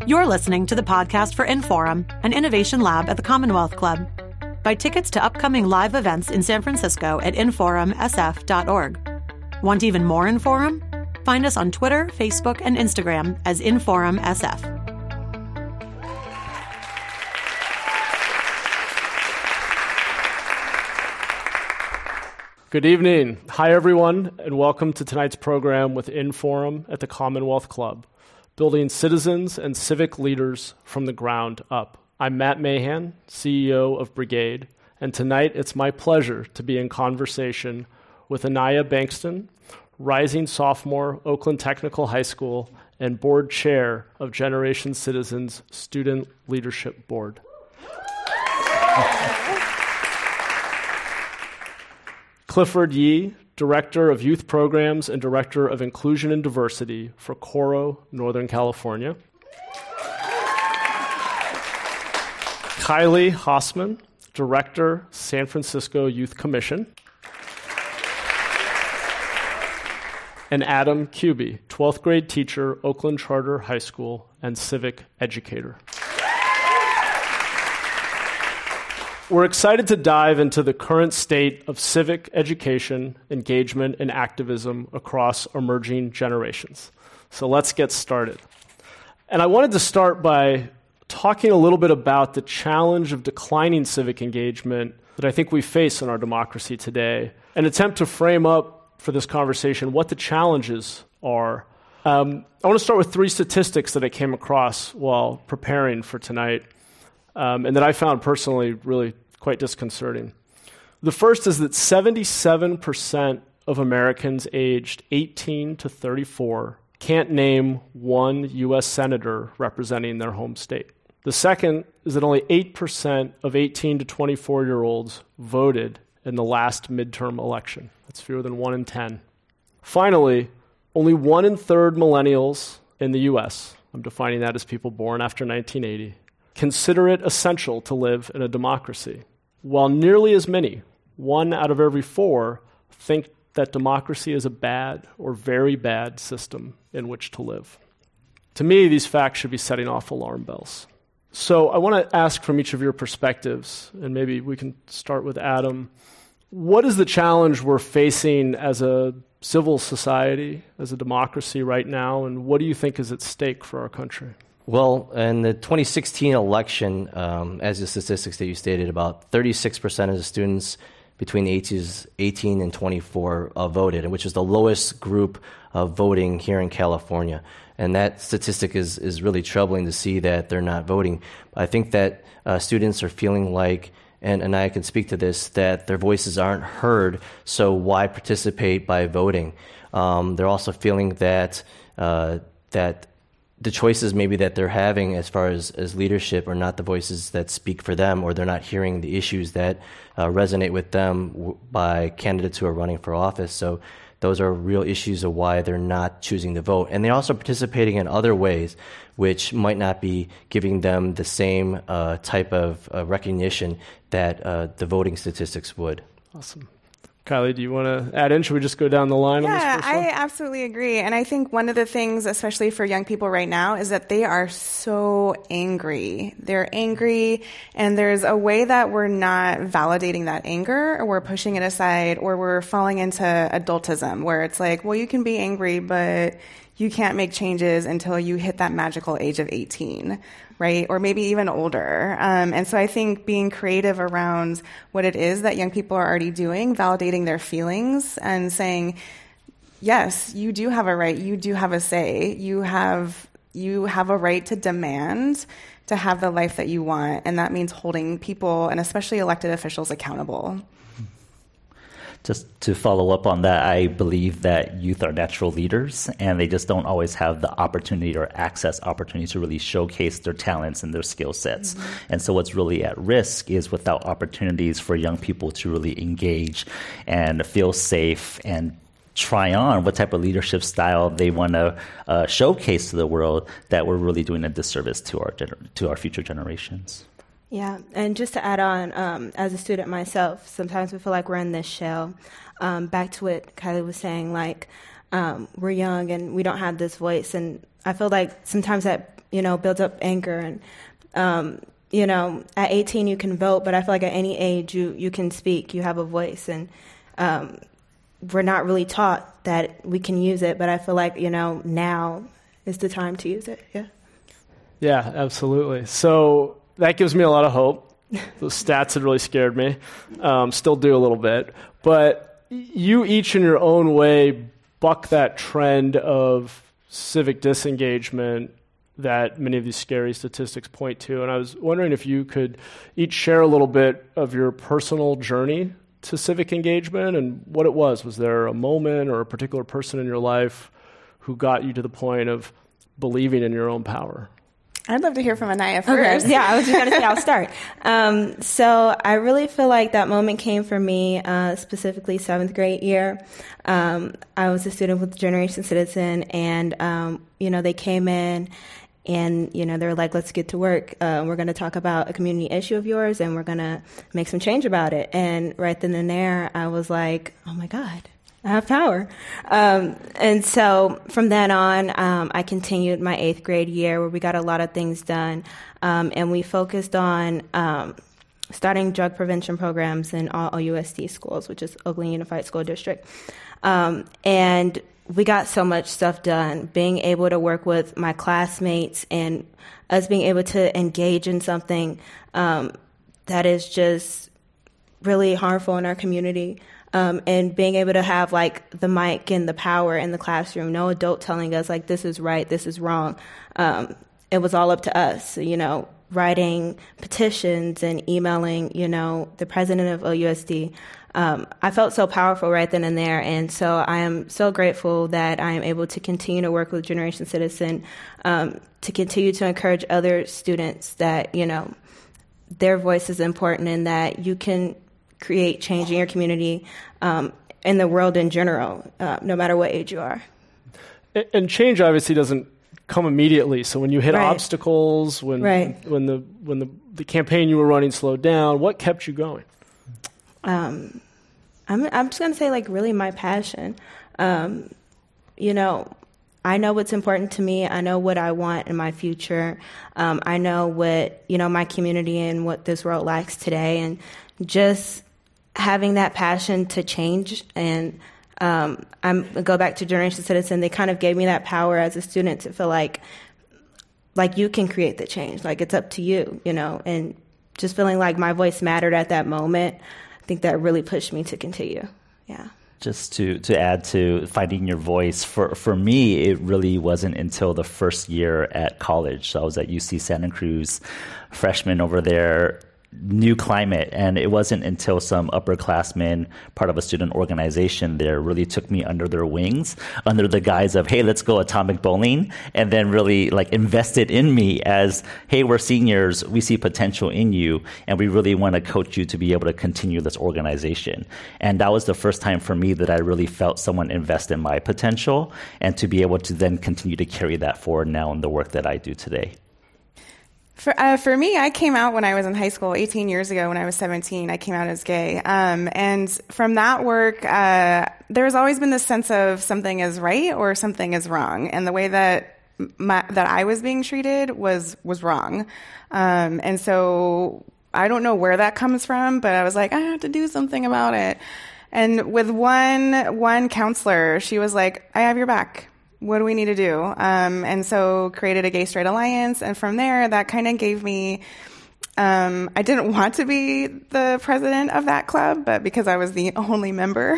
You're listening to the podcast for Inforum, an innovation lab at the Commonwealth Club. Buy tickets to upcoming live events in San Francisco at inforumsf.org. Want even more Inforum? Find us on Twitter, Facebook, and Instagram as InforumSF. Good evening. Hi, everyone, and welcome to tonight's program with Inforum at the Commonwealth Club, building citizens and civic leaders from the ground up. I'm Matt Mahan, CEO of Brigade, and tonight it's my pleasure to be in conversation with Anaya Bankston, rising sophomore, Oakland Technical High School, and board chair of Generation Citizens Student Leadership Board. Clifford Yee, Director of Youth Programs and Director of Inclusion and Diversity for Coro, Northern California. Kylie Hossman, Director, San Francisco Youth Commission. And Adam Kuby, 12th grade teacher, Oakland Charter High School, and civic educator. We're excited to dive into the current state of civic education, engagement, and activism across emerging generations. So let's get started. And I wanted to start by talking a little bit about the challenge of declining civic engagement that I think we face in our democracy today, and attempt to frame up for this conversation what the challenges are. I want to start with three statistics that I came across while preparing for tonight. And that I found personally really quite disconcerting. The first is that 77% of Americans aged 18 to 34 can't name one U.S. senator representing their home state. The second is that only 8% of 18 to 24-year-olds voted in the last midterm election. That's fewer than 1 in 10. Finally, only 1 in 3 millennials in the U.S., I'm defining that as people born after 1980, consider it essential to live in a democracy, while nearly as many, 1 out of every 4, think that democracy is a bad or very bad system in which to live. To me, these facts should be setting off alarm bells. So I want to ask from each of your perspectives, and maybe we can start with Adam, what is the challenge we're facing as a civil society, as a democracy right now, and what do you think is at stake for our country? Well, in the 2016 election, as the statistics that you stated, about 36% of the students between the ages 18 and 24 voted, which is the lowest group of voting here in California. And that statistic is really troubling to see that they're not voting. I think that students are feeling like, and I can speak to this, that their voices aren't heard, so why participate by voting? They're also feeling that the choices maybe that they're having as far as leadership are not the voices that speak for them, or they're not hearing the issues that resonate with them by candidates who are running for office. So those are real issues of why they're not choosing to vote. And they're also participating in other ways which might not be giving them the same type of recognition that the voting statistics would. Awesome. Kylie, do you want to add in? Should we just go down the line on this first one? I absolutely agree. And I think one of the things, especially for young people right now, is that they are so angry. They're angry, and there's a way that we're not validating that anger, or we're pushing it aside, or we're falling into adultism, where it's like, well, you can be angry, but you can't make changes until you hit that magical age of 18, right? Or maybe even older. And so I think being creative around what it is that young people are already doing, validating their feelings and saying, yes, you do have a right, you do have a say, you have a right to demand to have the life that you want. And that means holding people, and especially elected officials, accountable. Just to follow up on that, I believe that youth are natural leaders, and they just don't always have the opportunity or access opportunity to really showcase their talents and their skill sets. Mm-hmm. And so what's really at risk is without opportunities for young people to really engage and feel safe and try on what type of leadership style they want to showcase to the world, that we're really doing a disservice to our future generations. Yeah, and just to add on, as a student myself, sometimes we feel like we're in this shell. Back to what Kylie was saying, like, we're young and we don't have this voice. And I feel like sometimes that builds up anger. And, at 18 you can vote, but I feel like at any age you can speak, you have a voice. And we're not really taught that we can use it, but I feel like, now is the time to use it. Yeah. Yeah, absolutely. So that gives me a lot of hope. Those stats had really scared me. Still do a little bit. But you each in your own way buck that trend of civic disengagement that many of these scary statistics point to. And I was wondering if you could each share a little bit of your personal journey to civic engagement and what it was. Was there a moment or a particular person in your life who got you to the point of believing in your own power? I'd love to hear from Anaya first. Okay. Yeah, I was just going to say I'll start. So I really feel like that moment came for me, specifically 7th grade year. I was a student with Generation Citizen, and, they came in and, they were like, let's get to work. We're going to talk about a community issue of yours, and we're going to make some change about it. And right then and there, I was like, oh, my God. I have power. And so from then on, I continued my 8th grade year where we got a lot of things done. And we focused on starting drug prevention programs in all OUSD schools, which is Oakland Unified School District. And we got so much stuff done, being able to work with my classmates and us being able to engage in something that is just really harmful in our community. And being able to have like the mic and the power in the classroom, no adult telling us like, this is right, this is wrong. It was all up to us, writing petitions and emailing, the president of OUSD. I felt so powerful right then and there. And so I am so grateful that I am able to continue to work with Generation Citizen, to continue to encourage other students that, their voice is important and that you can create change in your community, in the world in general, no matter what age you are. And change obviously doesn't come immediately. So when you hit obstacles, when the campaign you were running slowed down, what kept you going? I'm just going to say like really my passion. I know what's important to me. I know what I want in my future. I know what, my community and what this world lacks today. And just having that passion to change. And go back to Generation Citizen, they kind of gave me that power as a student to feel like you can create the change. Like it's up to you, and just feeling like my voice mattered at that moment. I think that really pushed me to continue. Yeah. Just to add to finding your voice, for me, it really wasn't until the first year at college. So I was at UC Santa Cruz, freshman over there, new climate. And it wasn't until some upperclassmen, part of a student organization there, really took me under their wings, under the guise of, hey, let's go atomic bowling, and then really like invested in me as, hey, we're seniors, we see potential in you, and we really want to coach you to be able to continue this organization. And that was the first time for me that I really felt someone invest in my potential, and to be able to then continue to carry that forward now in the work that I do today. For me, I came out when I was in high school, 18 years ago when I was 17. I came out as gay. And from that work, there has always been this sense of something is right or something is wrong. And the way that I was being treated was wrong. And so I don't know where that comes from, but I was like, I have to do something about it. And with one counselor, she was like, I have your back. What do we need to do? And so created a Gay Straight Alliance. And from there, that kind of gave me, I didn't want to be the president of that club, but because I was the only member,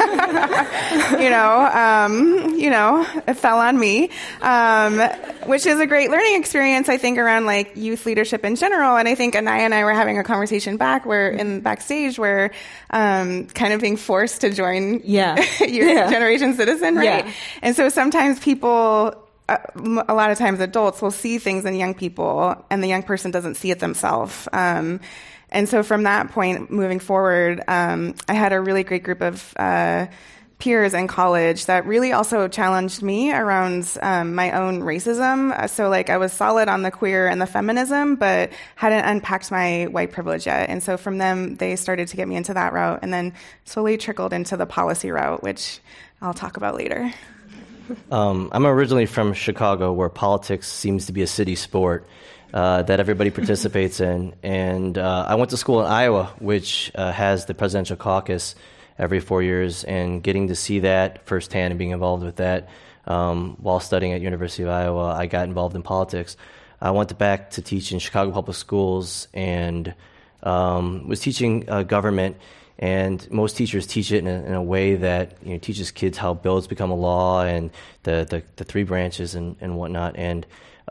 it fell on me, which is a great learning experience, I think, around like youth leadership in general. And I think Anaya and I were having a conversation backstage where, kind of being forced to join Generation Citizen, right? Yeah. And so sometimes people, a lot of times adults will see things in young people and the young person doesn't see it themselves. And so from that point moving forward, I had a really great group of peers in college that really also challenged me around my own racism. So like I was solid on the queer and the feminism, but hadn't unpacked my white privilege yet. And so from them, they started to get me into that route and then slowly trickled into the policy route, which I'll talk about later. I'm originally from Chicago, where politics seems to be a city sport that everybody participates in. And I went to school in Iowa, which has the presidential caucus every 4 years, and getting to see that firsthand and being involved with that while studying at University of Iowa, I got involved in politics. I went back to teach in Chicago Public Schools and was teaching government. And most teachers teach it in a way that teaches kids how bills become a law and the three branches and whatnot. And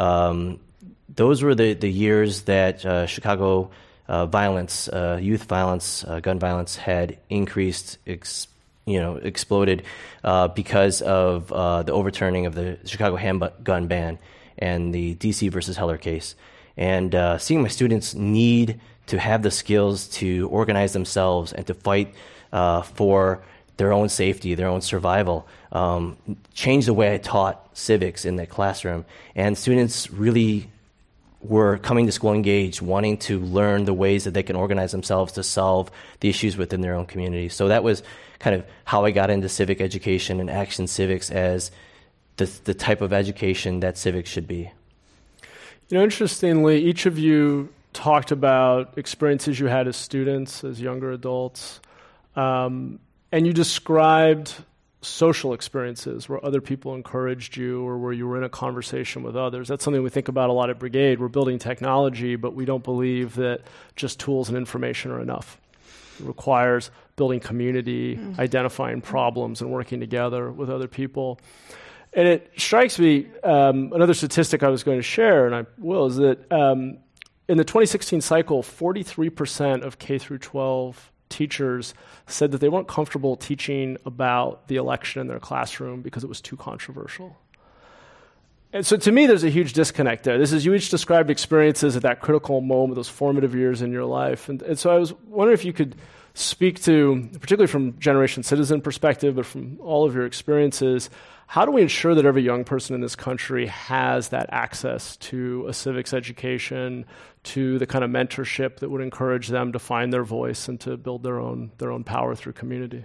those were the years that Chicago violence, youth violence, gun violence had increased, exploded because of the overturning of the Chicago handgun ban and the DC versus Heller case. And seeing my students need to have the skills to organize themselves and to fight for their own safety, their own survival, changed the way I taught civics in that classroom. And students really were coming to school engaged, wanting to learn the ways that they can organize themselves to solve the issues within their own community. So that was kind of how I got into civic education and action civics as the type of education that civics should be. Interestingly, each of you talked about experiences you had as students, as younger adults, and you described social experiences where other people encouraged you or where you were in a conversation with others. That's something we think about a lot at Brigade. We're building technology, but we don't believe that just tools and information are enough. It requires building community, identifying problems, and working together with other people. And it strikes me, another statistic I was going to share, and I will, is that in the 2016 cycle, 43% of K through 12 teachers said that they weren't comfortable teaching about the election in their classroom because it was too controversial. And so to me, there's a huge disconnect there. You each described experiences at that critical moment, those formative years in your life. And so I was wondering if you could speak to, particularly from Generation Citizen perspective, but from all of your experiences, how do we ensure that every young person in this country has that access to a civics education, to the kind of mentorship that would encourage them to find their voice and to build their own power through community?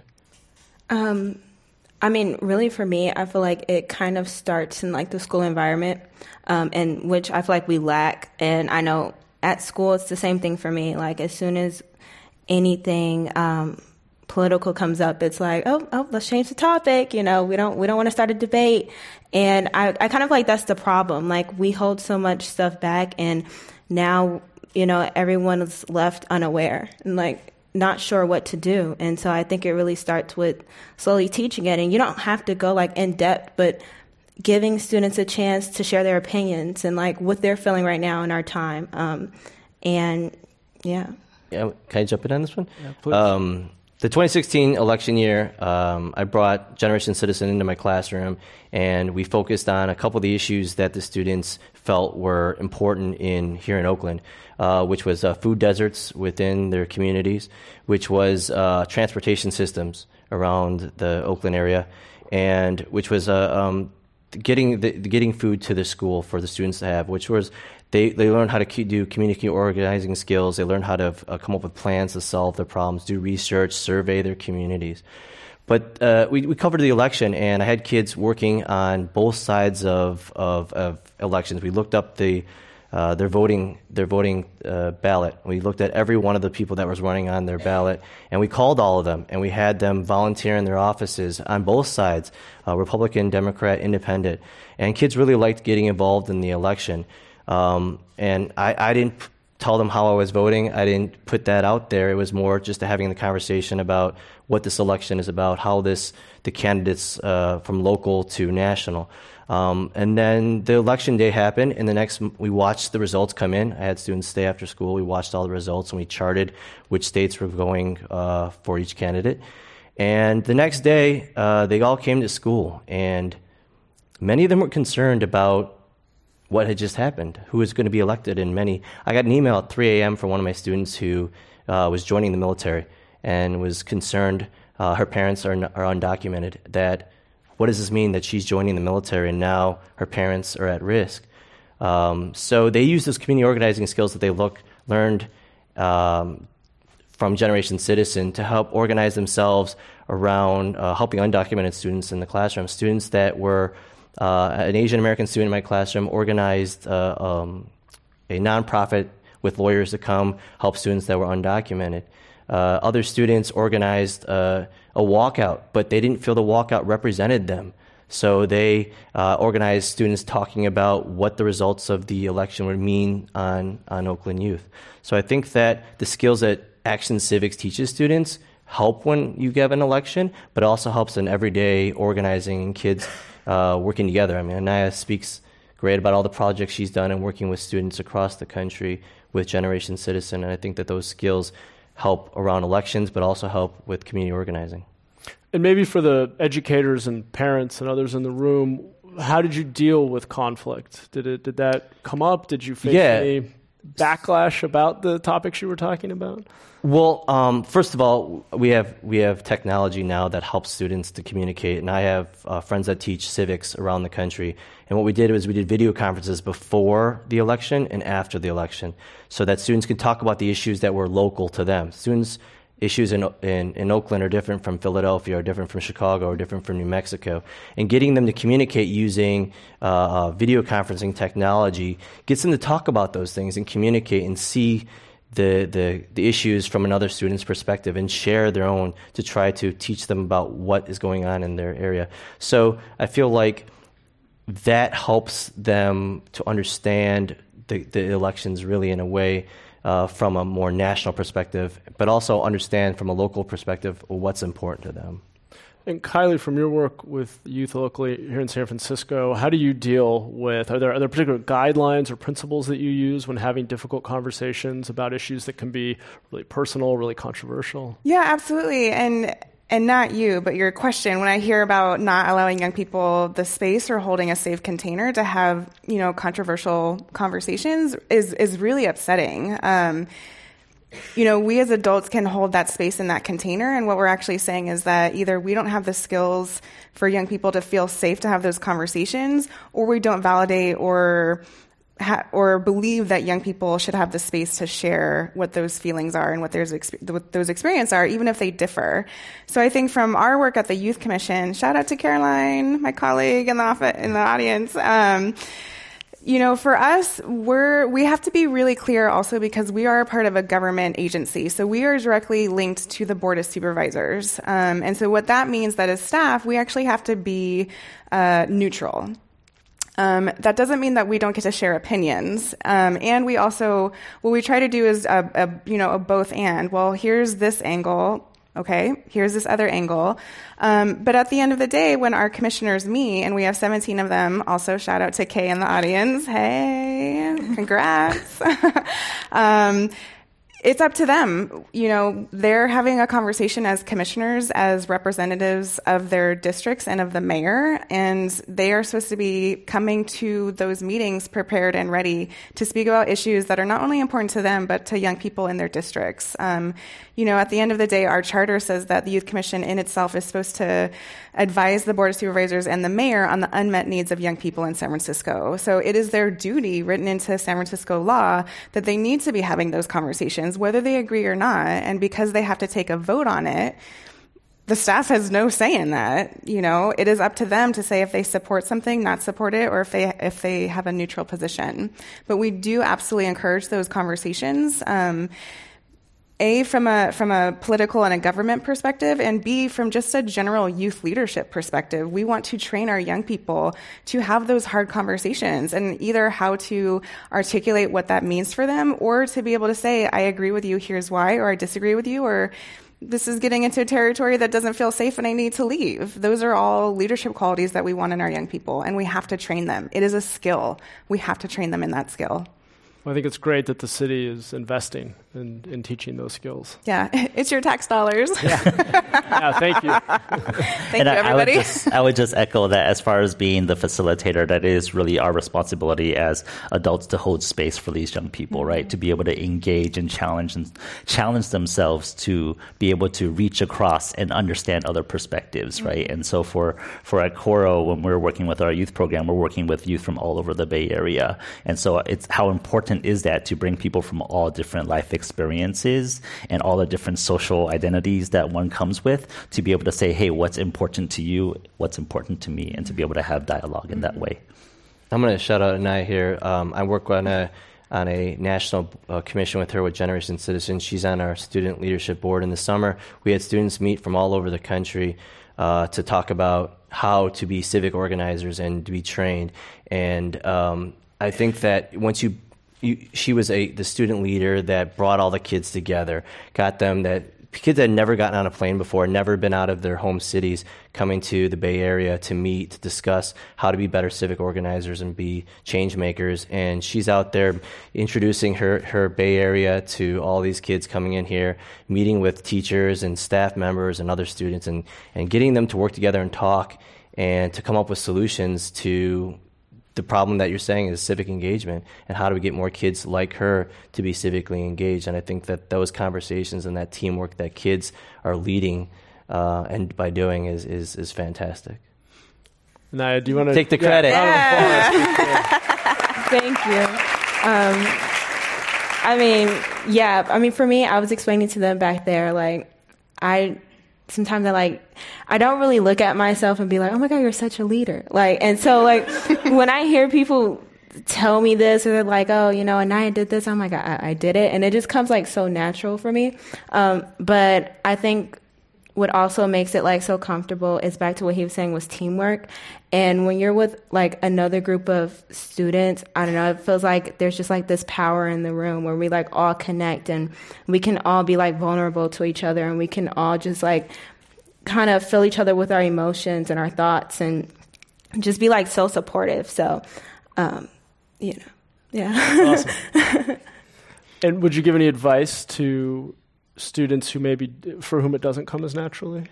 Really for me, I feel like it kind of starts in the school environment, in which I feel like we lack. And I know at school it's the same thing for me. As soon as anything political comes up, it's oh, let's change the topic. We don't want to start a debate. And I kind of that's the problem. We hold so much stuff back, and now, everyone is left unaware and not sure what to do. And so I think it really starts with slowly teaching it. And you don't have to go in depth, but giving students a chance to share their opinions and what they're feeling right now in our time. Yeah, can I jump in on this one? Yeah, please. The 2016 election year, I brought Generation Citizen into my classroom, and we focused on a couple of the issues that the students felt were important here in Oakland, which was food deserts within their communities, which was transportation systems around the Oakland area, and which was getting food to the school for the students to have, which was they learned how to do community organizing skills. They learned how to come up with plans to solve their problems, do research, survey their communities. But we covered the election, and I had kids working on both sides of elections. We looked up their voting ballot. We looked at every one of the people that was running on their ballot, and we called all of them, and we had them volunteer in their offices on both sides, Republican, Democrat, Independent. And kids really liked getting involved in the election. And I didn't tell them how I was voting. I didn't put that out there. It was more just having the conversation about what this election is about, how the candidates from local to national. And then the election day happened, and we watched the results come in. I had students stay after school. We watched all the results, and we charted which states were going for each candidate. And the next day, they all came to school, and many of them were concerned about what had just happened, who was going to be elected, and I got an email at 3 a.m. from one of my students who was joining the military and was concerned, her parents are undocumented, that what does this mean that she's joining the military and now her parents are at risk? So they used those community organizing skills that they learned from from Generation Citizen to help organize themselves around helping undocumented students in the classroom. Students that were, an Asian American student in my classroom organized a nonprofit with lawyers to come help students that were undocumented. Other students organized a walkout, but they didn't feel the walkout represented them. So they organized students talking about what the results of the election would mean on Oakland youth. So I think that the skills that Action Civics teaches students help when you give an election, but also helps in everyday organizing and kids working together. I mean, Anaya speaks great about all the projects she's done and working with students across the country with Generation Citizen, and I think that those skills help around elections, but also help with community organizing. And maybe for the educators and parents and others in the room, how did you deal with conflict? Did that come up? Did you face any backlash about the topics you were talking about? Well, first of all, we have technology now that helps students to communicate, and I have friends that teach civics around the country. And what we did was we did video conferences before the election and after the election, so that students could talk about the issues that were local to them. Students' issues in Oakland are different from Philadelphia, or different from Chicago, or different from New Mexico. And getting them to communicate using video conferencing technology gets them to talk about those things and communicate and see the issues from another student's perspective and share their own to try to teach them about what is going on in their area. So I feel like that helps them to understand the elections really in a way from a more national perspective, but also understand from a local perspective what's important to them. And Kylie, from your work with youth locally here in San Francisco, how do you deal with, are there particular guidelines or principles that you use when having difficult conversations about issues that can be really personal, really controversial? Yeah, absolutely. And not you, but your question, when I hear about not allowing young people the space or holding a safe container to have, controversial conversations is really upsetting. We as adults can hold that space in that container, and what we're actually saying is that either we don't have the skills for young people to feel safe to have those conversations, or we don't validate or believe that young people should have the space to share what those feelings are and what those experiences are, even if they differ. So I think from our work at the Youth Commission, shout out to Caroline, my colleague in the audience. For us, we have to be really clear also because we are a part of a government agency. So we are directly linked to the Board of Supervisors. And so what that means that as staff, we actually have to be neutral. That doesn't mean that we don't get to share opinions. And we also, what we try to do is a both and. Well, here's this angle. Okay, here's this other angle. But at the end of the day, when our commissioners meet, and we have 17 of them, also shout out to Kay in the audience. Hey, congrats. It's up to them. They're having a conversation as commissioners, as representatives of their districts and of the mayor, and they are supposed to be coming to those meetings prepared and ready to speak about issues that are not only important to them, but to young people in their districts. At the end of the day, our charter says that the Youth Commission in itself is supposed to advise the Board of Supervisors and the mayor on the unmet needs of young people in San Francisco. So it is their duty, written into San Francisco law, that they need to be having those conversations, whether they agree or not. And because they have to take a vote on it, the staff has no say in that. It is up to them to say if they support something, not support it, or if they have a neutral position. But we do absolutely encourage those conversations. A, from a political and a government perspective, and B, from just a general youth leadership perspective. We want to train our young people to have those hard conversations and either how to articulate what that means for them, or to be able to say, I agree with you, here's why, or I disagree with you, or this is getting into a territory that doesn't feel safe and I need to leave. Those are all leadership qualities that we want in our young people, and we have to train them. It is a skill. We have to train them in that skill. Well, I think it's great that the city is investing in teaching those skills. Yeah, it's your tax dollars. Yeah, thank you. Thank you, everybody. I would just echo that as far as being the facilitator, that is really our responsibility as adults to hold space for these young people, right? To be able to engage and challenge themselves to be able to reach across and understand other perspectives, right? And so for at Coro, when we're working with our youth program, we're working with youth from all over the Bay Area. And so it's how important important is that to bring people from all different life experiences and all the different social identities that one comes with to be able to say, hey, what's important to you, what's important to me, and to be able to have dialogue in that way. I'm going to shout out Anaya here. I work on a national commission with her with Generation Citizens. She's on our student leadership board. In the summer, we had students meet from all over the country to talk about how to be civic organizers and to be trained. And I think that once she was the student leader that brought all the kids together, got them kids that had never gotten on a plane before, never been out of their home cities, coming to the Bay Area to meet, to discuss how to be better civic organizers and be change makers. And she's out there introducing her Bay Area to all these kids coming in here, meeting with teachers and staff members and other students, and getting them to work together and talk and to come up with solutions to the problem that you're saying is civic engagement, and how do we get more kids like her to be civically engaged. And I think that those conversations and that teamwork that kids are leading and by doing is fantastic. Naya, do you want to take the credit? Yeah. Thank you. For me, I was explaining to them back there, sometimes I don't really look at myself and be like, oh my God, you're such a leader. And so when I hear people tell me this, or they're like, oh, Anaya did this, I'm like, I did it. And it just comes so natural for me. But I think what also makes it so comfortable is back to what he was saying was teamwork. And when you're with another group of students, I don't know, it feels like there's just this power in the room where we all connect, and we can all be vulnerable to each other, and we can all just kind of fill each other with our emotions and our thoughts, and just be so supportive. So, yeah. Awesome. And would you give any advice to students who for whom it doesn't come as naturally?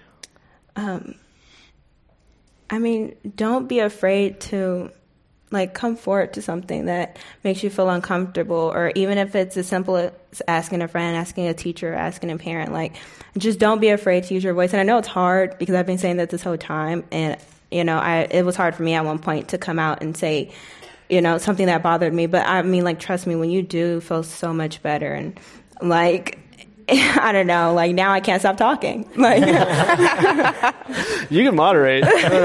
Don't be afraid to come forward to something that makes you feel uncomfortable, or even if it's as simple as asking a friend, asking a teacher, asking a parent, just don't be afraid to use your voice. And I know it's hard because I've been saying that this whole time, and it was hard for me at one point to come out and say, something that bothered me. But trust me, when you do, it feels so much better. And I don't know, now I can't stop talking. You can moderate.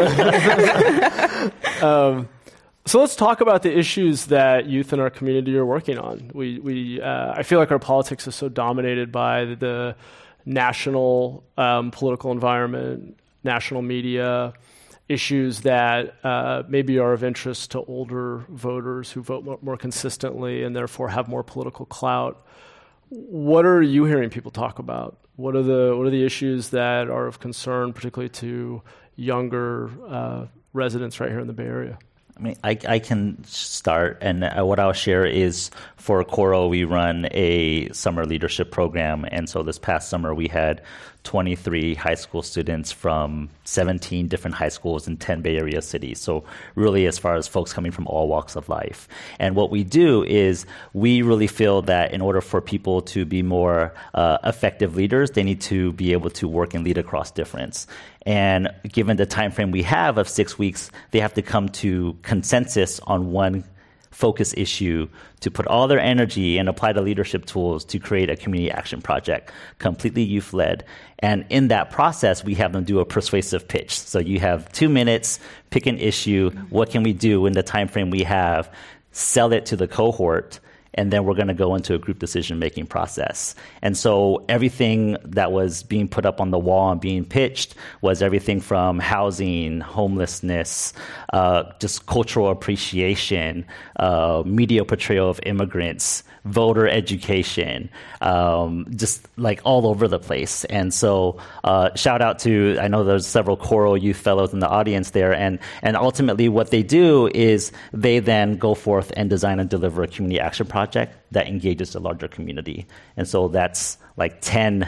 So let's talk about the issues that youth in our community are working on. I feel like our politics is so dominated by the national political environment, national media, issues that maybe are of interest to older voters who vote more consistently and therefore have more political clout. What are you hearing people talk about? What are the issues that are of concern, particularly to younger residents right here in the Bay Area? I can start, and what I'll share is for Coro, we run a summer leadership program, and so this past summer we had 23 high school students from 17 different high schools in 10 Bay Area cities. So really, as far as folks coming from all walks of life. And what we do is we really feel that in order for people to be more effective leaders, they need to be able to work and lead across difference. And given the time frame we have of 6 weeks, they have to come to consensus on one focus issue to put all their energy and apply the leadership tools to create a community action project, completely youth-led. And in that process, we have them do a persuasive pitch. So you have 2 minutes, pick an issue, what can we do in the time frame we have, sell it to the cohort, and then we're going to go into a group decision-making process. And so everything that was being put up on the wall and being pitched was everything from housing, homelessness, just cultural appreciation, media portrayal of immigrants, voter education, just all over the place. And so shout out to, I know there's several Coro Youth Fellows in the audience there, and ultimately what they do is they then go forth and design and deliver a community action project that engages the larger community. And so that's 10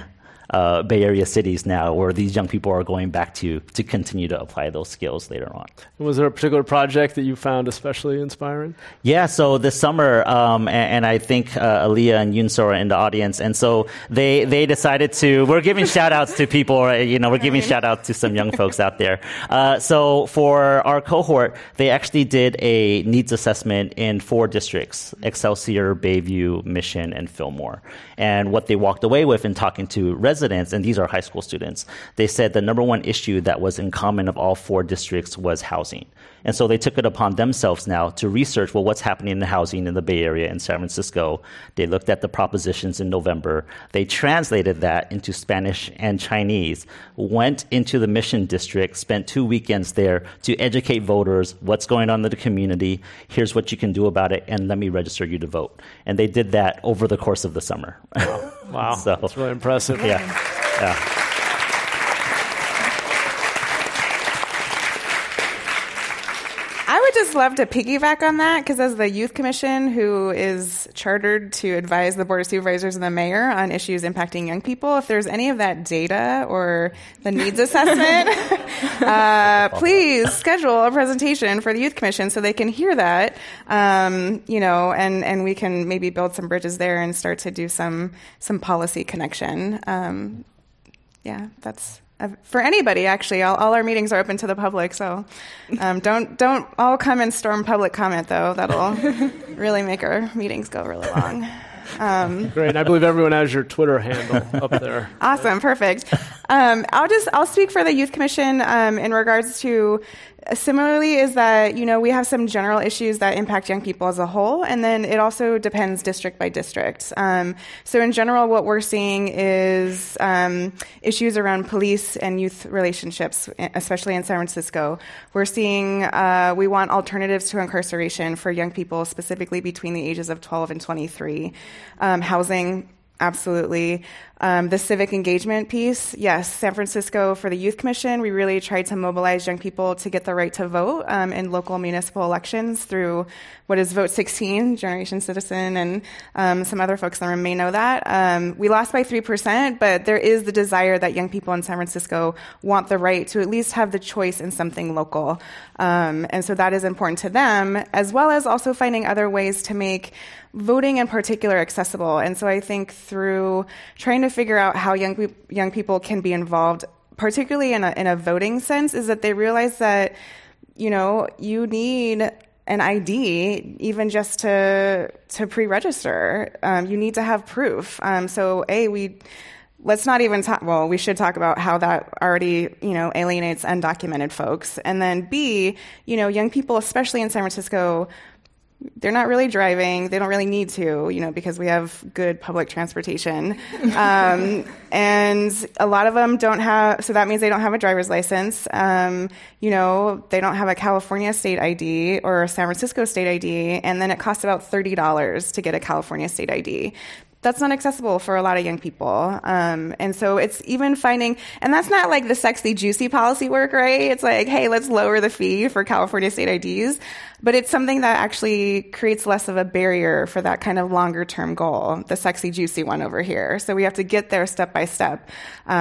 Bay Area cities now, where these young people are going back to continue to apply those skills later on. Was there a particular project that you found especially inspiring? Yeah, so this summer, and I think Aaliyah and Yunso are in the audience, and so they decided to, we're giving shout outs to people, we're giving shout outs to some young folks out there. So for our cohort, they actually did a needs assessment in 4 districts: Excelsior, Bayview, Mission, and Fillmore. And what they walked away with in talking to residents, and these are high school students, they said the number one issue that was in common of all 4 districts was housing. And so they took it upon themselves now to research, well, what's happening in the housing in the Bay Area and San Francisco. They looked at the propositions in November. They translated that into Spanish and Chinese, went into the Mission District, spent 2 weekends there to educate voters, what's going on in the community, here's what you can do about it, and let me register you to vote. And they did that over the course of the summer. Wow, So, that's really impressive. Yeah. I would just love to piggyback on that, because as the Youth Commission, who is chartered to advise the Board of Supervisors and the mayor on issues impacting young people, if there's any of that data or the needs assessment, please schedule a presentation for the Youth Commission so they can hear that, and we can maybe build some bridges there and start to do some policy connection. That's... for anybody, actually. All our meetings are open to the public, so don't all come and storm public comment, though. That'll really make our meetings go really long. Great. And I believe everyone has your Twitter handle up there. Awesome. Perfect. I'll speak for the Youth Commission in regards to similarly is that, we have some general issues that impact young people as a whole, and then it also depends district by district. So in general, what we're seeing is issues around police and youth relationships, especially in San Francisco. We're seeing we want alternatives to incarceration for young people, specifically between the ages of 12 and 23. Housing, absolutely. The civic engagement piece, yes, San Francisco, for the Youth Commission, we really tried to mobilize young people to get the right to vote in local municipal elections through what is Vote 16, Generation Citizen, and some other folks in the room may know that. We lost by 3%, but there is the desire that young people in San Francisco want the right to at least have the choice in something local. And so that is important to them, as well as also finding other ways to make voting in particular accessible. And so I think through trying to figure out how young people can be involved, particularly in a voting sense, is that they realize that, you need an ID even just to pre-register. You need to have proof. So let's not even talk, we should talk about how that already, alienates undocumented folks. And then B, young people, especially in San Francisco, they're not really driving. They don't really need to, because we have good public transportation. And a lot of them don't have, so that means they don't have a driver's license. They don't have a California state ID or a San Francisco state ID. And then it costs about $30 to get a California state ID. That's not accessible for a lot of young people. And so it's even finding, and that's not like the sexy, juicy policy work, right? It's like, hey, let's lower the fee for California state IDs. But it's something that actually creates less of a barrier for that kind of longer term goal, the sexy, juicy one over here. So we have to get there step by step.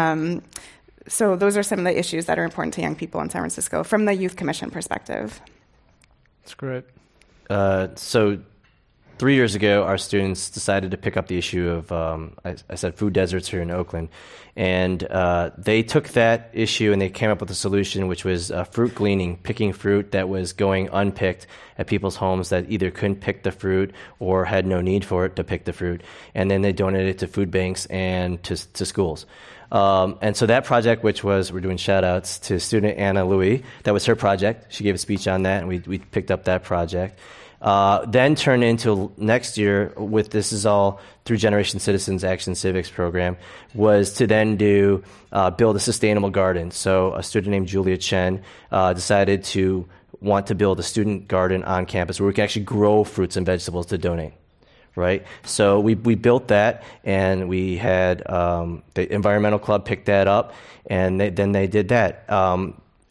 So those are some of the issues that are important to young people in San Francisco from the Youth Commission perspective. That's great. So 3 years ago, our students decided to pick up the issue of, I said, food deserts here in Oakland. And they took that issue and they came up with a solution, which was fruit gleaning, picking fruit that was going unpicked at people's homes that either couldn't pick the fruit or had no need for it to pick the fruit. And then they donated it to food banks and to schools. And so that project, which was, we're doing shout outs to student Anna Louie, that was her project. She gave a speech on that and we picked up that project. Then turned into next year with, this is all through Generation Citizens Action Civics program, was to then build a sustainable garden. So a student named Julia Chen decided to want to build a student garden on campus where we can actually grow fruits and vegetables to donate. Right? So we built that, and we had the Environmental Club pick that up, and then they did that.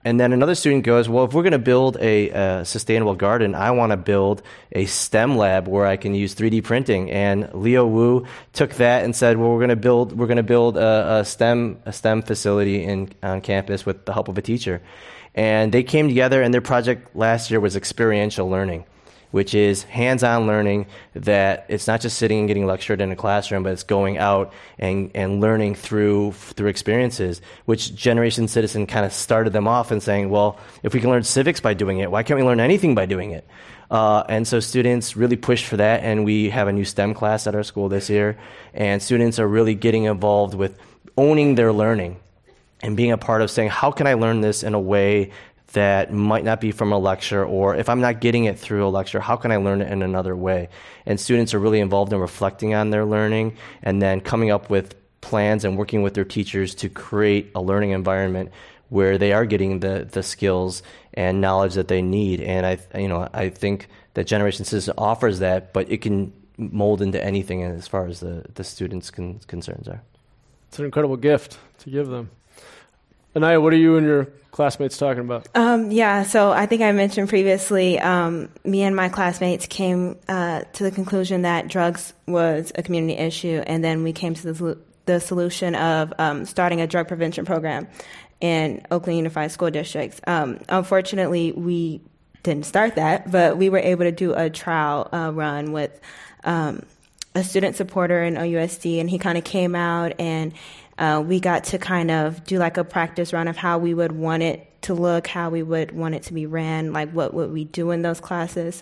And then another student goes, well, if we're going to build a sustainable garden, I want to build a STEM lab where I can use 3D printing. And Leo Wu took that and said, well, we're going to build a STEM facility on campus with the help of a teacher. And they came together, and their project last year was experiential learning, which is hands-on learning, that it's not just sitting and getting lectured in a classroom, but it's going out and learning through experiences, which Generation Citizen kind of started them off and saying, well, if we can learn civics by doing it, why can't we learn anything by doing it? And so students really pushed for that, and we have a new STEM class at our school this year, and students are really getting involved with owning their learning and being a part of saying, how can I learn this in a way that might not be from a lecture, or if I'm not getting it through a lecture, how can I learn it in another way? And students are really involved in reflecting on their learning and then coming up with plans and working with their teachers to create a learning environment where they are getting the skills and knowledge that they need. And I think that Generation Citizen offers that, but it can mold into anything as far as the students' concerns are. It's an incredible gift to give them. Anaya, what are you and your classmates talking about? So I think I mentioned previously, me and my classmates came to the conclusion that drugs was a community issue, and then we came to the solution of starting a drug prevention program in Oakland Unified School District. Unfortunately, we didn't start that, but we were able to do a trial run with a student supporter in OUSD, and he kind of came out, and we got to kind of do like a practice run of how we would want it to look, how we would want it to be ran, like what would we do in those classes.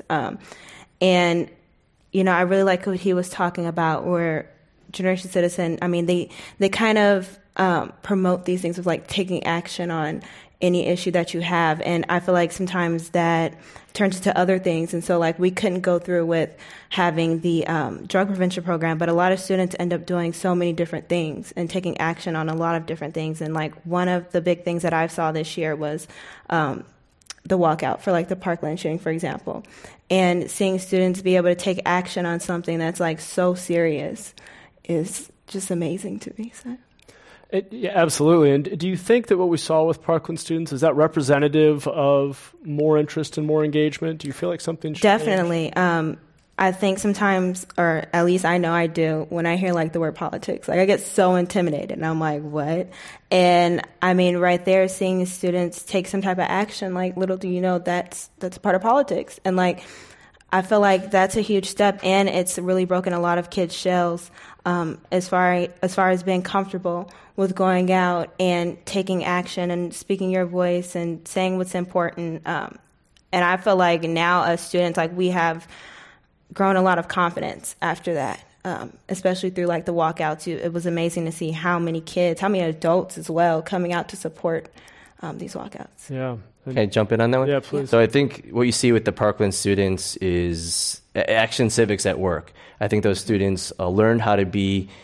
And, I really like what he was talking about, where Generation Citizen, they kind of promote these things of like taking action on any issue that you have. And I feel like sometimes that turns into other things. And so like we couldn't go through with having the drug prevention program, but a lot of students end up doing so many different things and taking action on a lot of different things. And like one of the big things that I saw this year was the walkout for like the Parkland shooting, for example, and seeing students be able to take action on something that's like so serious is just amazing to me. So. Yeah, absolutely. And do you think that what we saw with Parkland students, is that representative of more interest and more engagement? Do you feel like something should Definitely. I think sometimes, or at least I know I do, when I hear like the word politics, like I get so intimidated and I'm like, what? And right there, seeing students take some type of action, like little do you know that's a part of politics. And like, I feel like that's a huge step, and it's really broken a lot of kids' shells as far as being comfortable with going out and taking action and speaking your voice and saying what's important. And I feel like now as students, like we have grown a lot of confidence after that, especially through like the walkouts. It was amazing to see how many kids, how many adults as well, coming out to support these walkouts. Yeah. Can I jump in on that one? Yeah, please. So I think what you see with the Parkland students is action civics at work. I think those students learned how to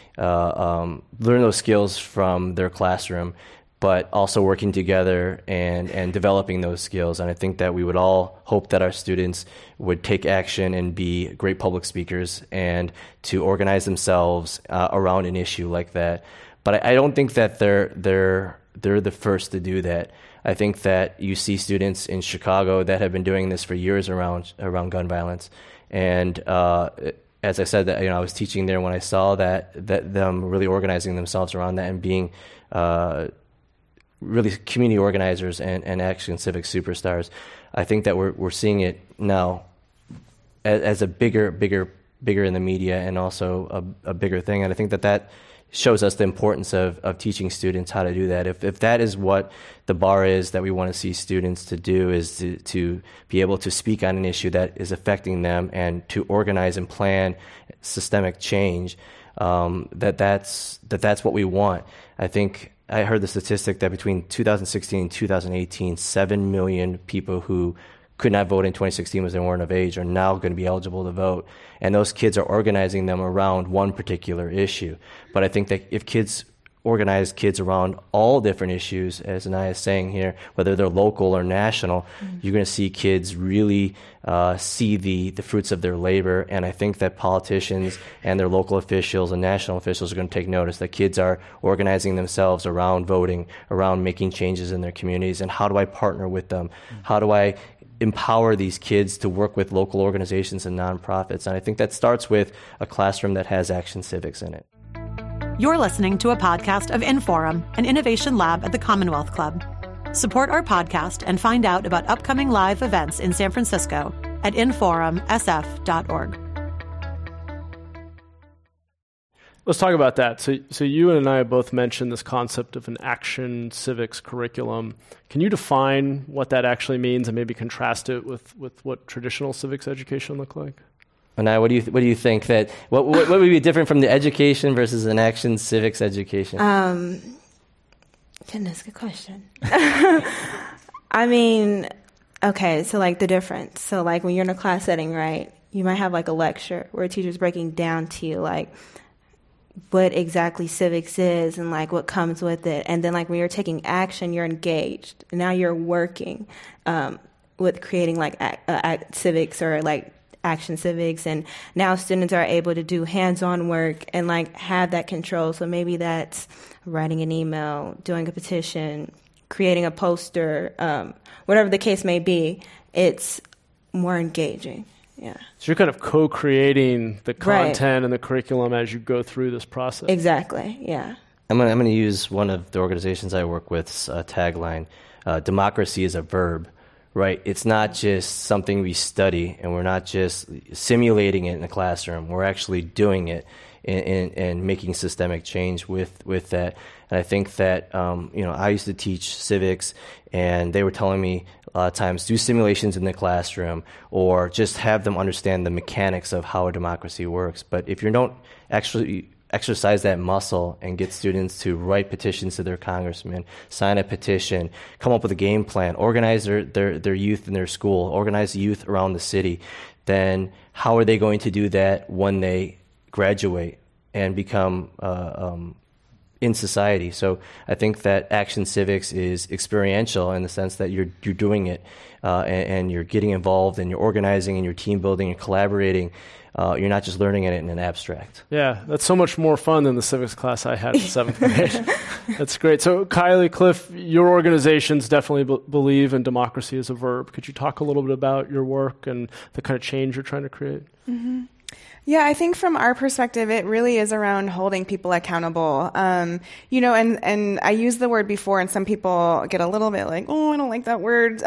learn those skills from their classroom, but also working together and developing those skills. And I think that we would all hope that our students would take action and be great public speakers and to organize themselves around an issue like that. But I don't think that they're the first to do that. I think that you see students in Chicago that have been doing this for years around gun violence. And as I said, that I was teaching there when I saw that them really organizing themselves around that and being really community organizers and action civic superstars. I think that we're seeing it now as a bigger in the media, and also a bigger thing. And I think that shows us the importance of teaching students how to do that. If that is what the bar is that we want to see students to do, is to be able to speak on an issue that is affecting them and to organize and plan systemic change, that's what we want. I think I heard the statistic that between 2016 and 2018, 7 million people who could not vote in 2016 because they weren't of age are now going to be eligible to vote. And those kids are organizing them around one particular issue. But I think that if kids organize kids around all different issues, as Anaya is saying here, whether they're local or national, you're going to see kids really see the fruits of their labor. And I think that politicians and their local officials and national officials are going to take notice that kids are organizing themselves around voting, around making changes in their communities. And how do I partner with them? How do I empower these kids to work with local organizations and nonprofits? And I think that starts with a classroom that has Action Civics in it. You're listening to a podcast of Inforum, an innovation lab at the Commonwealth Club. Support our podcast and find out about upcoming live events in San Francisco at inforumsf.org. Let's talk about that. So you and I both mentioned this concept of an Action Civics curriculum. Can you define what that actually means and maybe contrast it with what traditional civics education look like? Anaya, what do you think that what would be different from the education versus an Action Civics education? Goodness, good question. I mean, okay, so like the difference. So like when you're in a class setting, right, you might have like a lecture where a teacher's breaking down to you like what exactly civics is and like what comes with it. And then like when you're taking action, you're engaged. Now you're working with creating like civics or like Action Civics, and now students are able to do hands-on work and like have that control. So maybe that's writing an email, doing a petition, creating a poster, whatever the case may be. It's more engaging. Yeah. So you're kind of co-creating the content Right. and the curriculum as you go through this process. Exactly. Yeah. I'm going to use one of the organizations I work with's tagline, democracy is a verb. Right, it's not just something we study, and we're not just simulating it in the classroom. We're actually doing it and making systemic change with that. And I think that I used to teach civics, and they were telling me a lot of times do simulations in the classroom, or just have them understand the mechanics of how a democracy works. But if you don't actually exercise that muscle and get students to write petitions to their congressman, sign a petition, come up with a game plan, organize their youth in their school, organize the youth around the city, then how are they going to do that when they graduate and become in society? So I think that Action Civics is experiential in the sense that you're doing it and you're getting involved and you're organizing and you're team building and collaborating. You're not just learning it in an abstract. Yeah, that's so much more fun than the civics class I had in 7th grade. That's great. So Kylie, Cliff, your organizations definitely believe in democracy as a verb. Could you talk a little bit about your work and the kind of change you're trying to create? Mm-hmm. Yeah, I think from our perspective, it really is around holding people accountable. And I used the word before, and some people get a little bit like, oh, I don't like that word.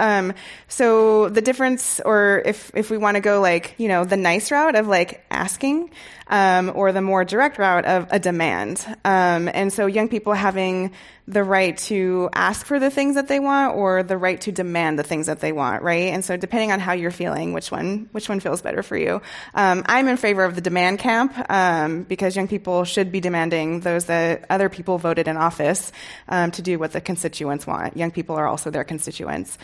So the difference, or if we want to go like, the nice route of like asking, or the more direct route of a demand. And so young people having the right to ask for the things that they want, or the right to demand the things that they want, right? And so depending on how you're feeling, which one feels better for you. I'm in favor of the demand camp, because young people should be demanding those that other people voted in office to do what the constituents want. Young people are also their constituents.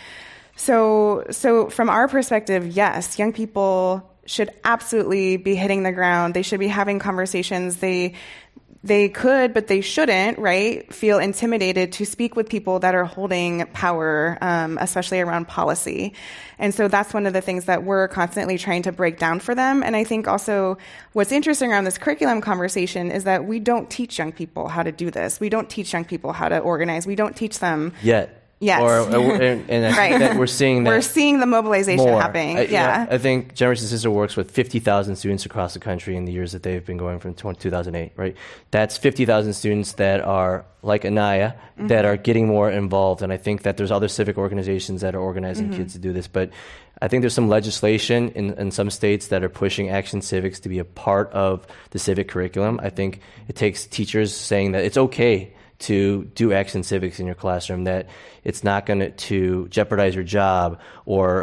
So from our perspective, yes, young people should absolutely be hitting the ground. They should be having conversations. They could, but they shouldn't, right, feel intimidated to speak with people that are holding power, especially around policy. And so that's one of the things that we're constantly trying to break down for them. And I think also what's interesting around this curriculum conversation is that we don't teach young people how to do this. We don't teach young people how to organize. We don't teach them yet. Yes. And I think that we're seeing that. We're seeing the mobilization happening. I think Generation Sister works with 50,000 students across the country in the years that they've been going from 2008, right? That's 50,000 students that are like Anaya, that are getting more involved. And I think that there's other civic organizations that are organizing kids to do this. But I think there's some legislation in some states that are pushing Action Civics to be a part of the civic curriculum. I think it takes teachers saying that it's okay to do Action Civics in your classroom, that it's not going to jeopardize your job, or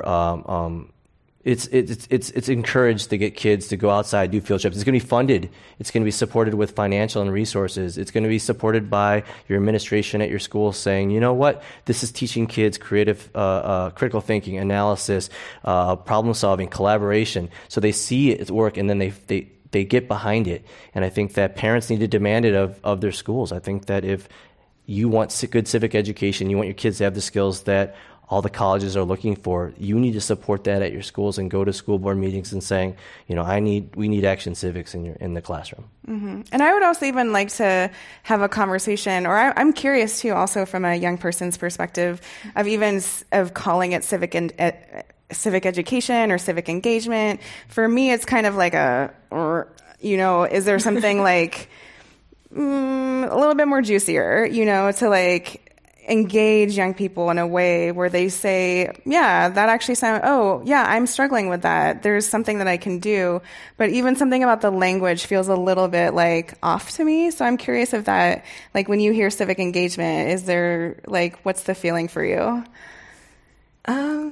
it's encouraged to get kids to go outside, do field trips. It's going to be funded. It's going to be supported with financial and resources. It's going to be supported by your administration at your school saying, you know what, this is teaching kids creative, critical thinking, analysis, problem solving, collaboration. So they see it work, and then they they get behind it. And I think that parents need to demand it of their schools. I think that if you want good civic education, you want your kids to have the skills that all the colleges are looking for, you need to support that at your schools and go to school board meetings and saying, we need action civics in the classroom. Mm-hmm. And I would also even like to have a conversation, or I'm curious too, also from a young person's perspective, of calling it civic education or civic engagement. For me, it's kind of like is there something like a little bit more juicier, to like engage young people in a way where they say, yeah, that actually I'm struggling with that. There's something that I can do. But even something about the language feels a little bit like off to me. So I'm curious if that, like when you hear civic engagement, is there like, what's the feeling for you? I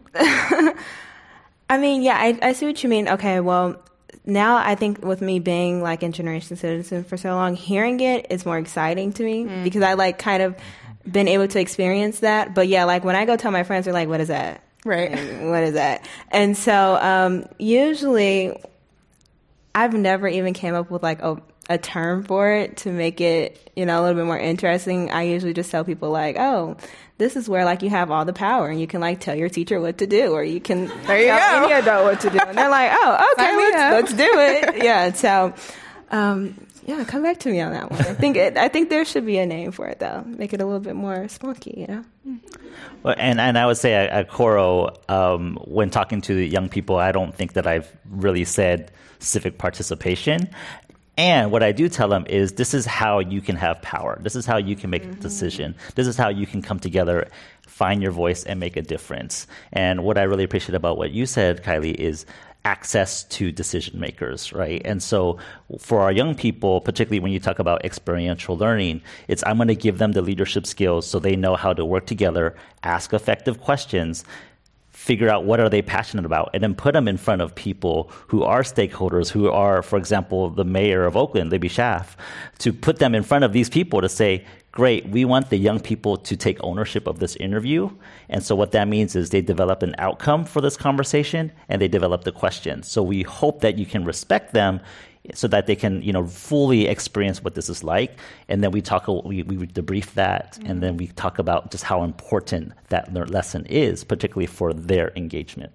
mean, yeah, I see what you mean. Okay, well, now I think with me being like in Generation Citizen for so long, hearing it is more exciting to me because I like kind of been able to experience that. But yeah, like when I go tell my friends, they're like, what is that? Right. What is that? And so usually I've never even came up with like a term for it to make it, a little bit more interesting. I usually just tell people like, oh, this is where like you have all the power and you can like tell your teacher what to do, or you can tell any adult what to do. And they're like, oh, okay, let's do it. Yeah. So, yeah, come back to me on that one. I think there should be a name for it though. Make it a little bit more spunky, Well, and I would say at Coro, when talking to the young people, I don't think that I've really said civic participation. And what I do tell them is this is how you can have power. This is how you can make a decision. This is how you can come together, find your voice, and make a difference. And what I really appreciate about what you said, Kylie, is access to decision makers, right? And so for our young people, particularly when you talk about experiential learning, it's I'm going to give them the leadership skills so they know how to work together, ask effective questions, figure out what are they passionate about, and then put them in front of people who are stakeholders, who are, for example, the mayor of Oakland, Libby Schaaf, to put them in front of these people to say, great, we want the young people to take ownership of this interview. And so what that means is they develop an outcome for this conversation and they develop the question. So we hope that you can respect them so that they can, fully experience what this is like. And then we debrief that, and then we talk about just how important that lesson is, particularly for their engagement.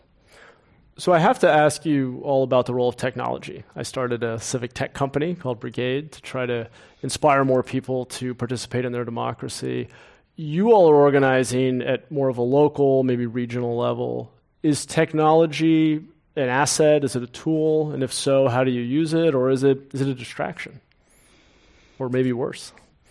So I have to ask you all about the role of technology. I started a civic tech company called Brigade to try to inspire more people to participate in their democracy. You all are organizing at more of a local, maybe regional level. Is technology an asset? Is it a tool? And if so, how do you use it? Or is it a distraction? Or maybe worse?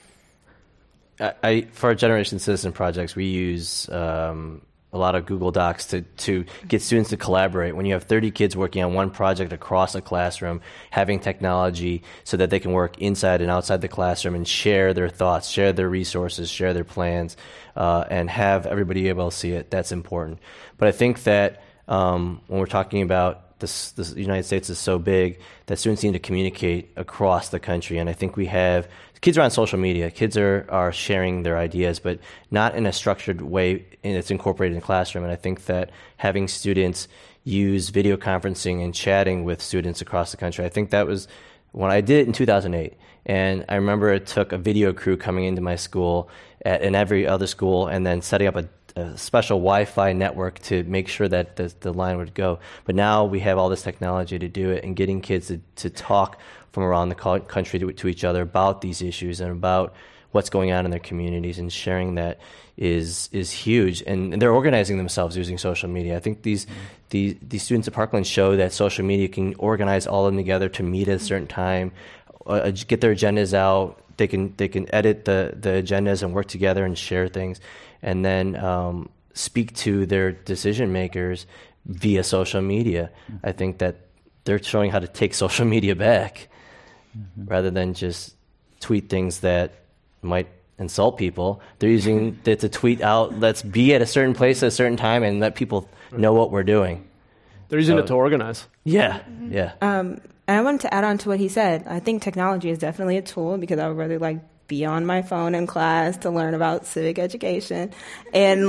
For our Generation Citizen projects, we use a lot of Google Docs to get students to collaborate. When you have 30 kids working on one project across a classroom, having technology so that they can work inside and outside the classroom and share their thoughts, share their resources, share their plans, and have everybody able to see it, that's important. But I think that when we're talking about this United States is so big that students need to communicate across the country. And I think kids are on social media. Kids are sharing their ideas, but not in a structured way, and it's incorporated in the classroom. And I think that having students use video conferencing and chatting with students across the country, I think that was when I did it in 2008. And I remember it took a video crew coming into my school and every other school and then setting up a special Wi-Fi network to make sure that the line would go. But now we have all this technology to do it, and getting kids to talk from around the country to each other about these issues and about what's going on in their communities, and sharing that is huge. And they're organizing themselves using social media. I think these students at Parkland show that social media can organize all of them together to meet at a certain time, get their agendas out. They can edit the agendas and work together and share things, and then speak to their decision makers via social media. I think that they're showing how to take social media back rather than just tweet things that might insult people. They're using it to tweet out, let's be at a certain place at a certain time and let people know what we're doing. They're using it to organize. Yeah. And I wanted to add on to what he said. I think technology is definitely a tool because I would rather be on my phone in class to learn about civic education. And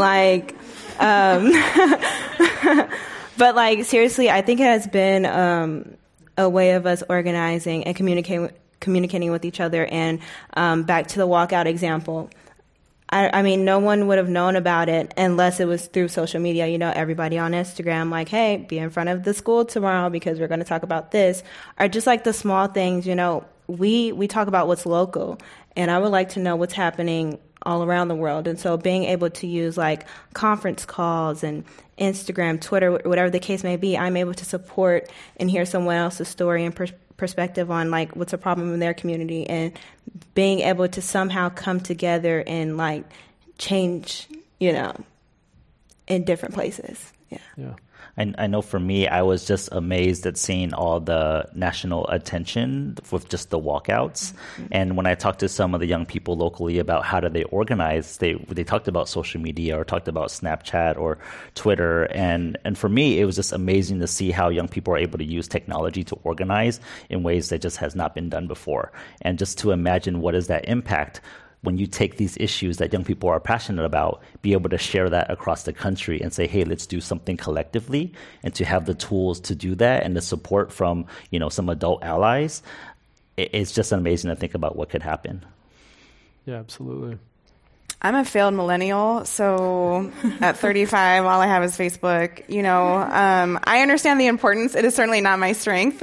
but seriously, I think it has been a way of us organizing and communicating with each other. And back to the walkout example, I mean, no one would have known about it unless it was through social media. You know, everybody on Instagram, like, hey, be in front of the school tomorrow because we're going to talk about this. Or just like the small things, you know, we talk about what's local, and I would like to know what's happening all around the world. And so being able to use like conference calls and Instagram, Twitter, whatever the case may be, I'm able to support and hear someone else's story and perspective on like what's a problem in their community, and being able to somehow come together and like change, you know, in different places. Yeah. I know for me, I was just amazed at seeing all the national attention with just the walkouts. Mm-hmm. And when I talked to some of the young people locally about how do they organize, they talked about social media or talked about Snapchat or Twitter. And for me, it was just amazing to see how young people are able to use technology to organize in ways that just has not been done before. And just to imagine what is that impact when you take these issues that young people are passionate about, be able to share that across the country and say, hey, let's do something collectively, and to have the tools to do that and the support from, you know, some adult allies, it's just amazing to think about what could happen. Yeah, absolutely. I'm a failed millennial, so at 35, all I have is Facebook. You know, I understand the importance. It is certainly not my strength.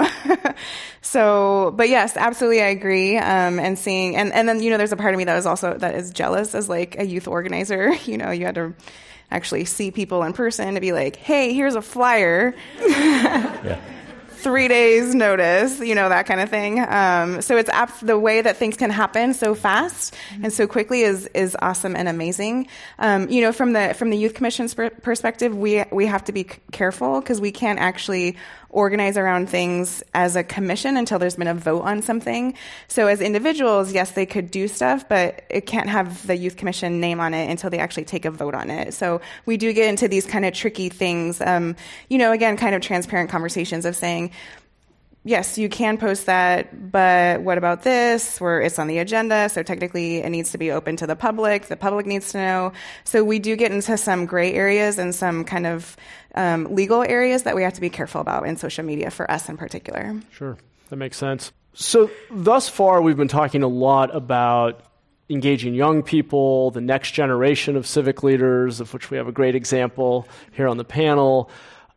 But yes, absolutely, I agree. And seeing, and then, you know, there's a part of me that is jealous as like a youth organizer. You know, you had to actually see people in person to be like, hey, here's a flyer. Yeah. 3 days notice, you know, that kind of thing. So it's the way that things can happen so fast and so quickly is awesome and amazing. You know, from the Youth Commission's perspective, we have to be careful because we can't actually organize around things as a commission until there's been a vote on something. So as individuals, yes, they could do stuff, but it can't have the Youth Commission name on it until they actually take a vote on it. So we do get into these kind of tricky things, you know, again, kind of transparent conversations of saying, yes, you can post that, but what about this? Where it's on the agenda, so technically it needs to be open to the public. The public needs to know. So we do get into some gray areas and some kind of legal areas that we have to be careful about in social media for us in particular. Sure, that makes sense. So thus far, we've been talking a lot about engaging young people, the next generation of civic leaders, of which we have a great example here on the panel.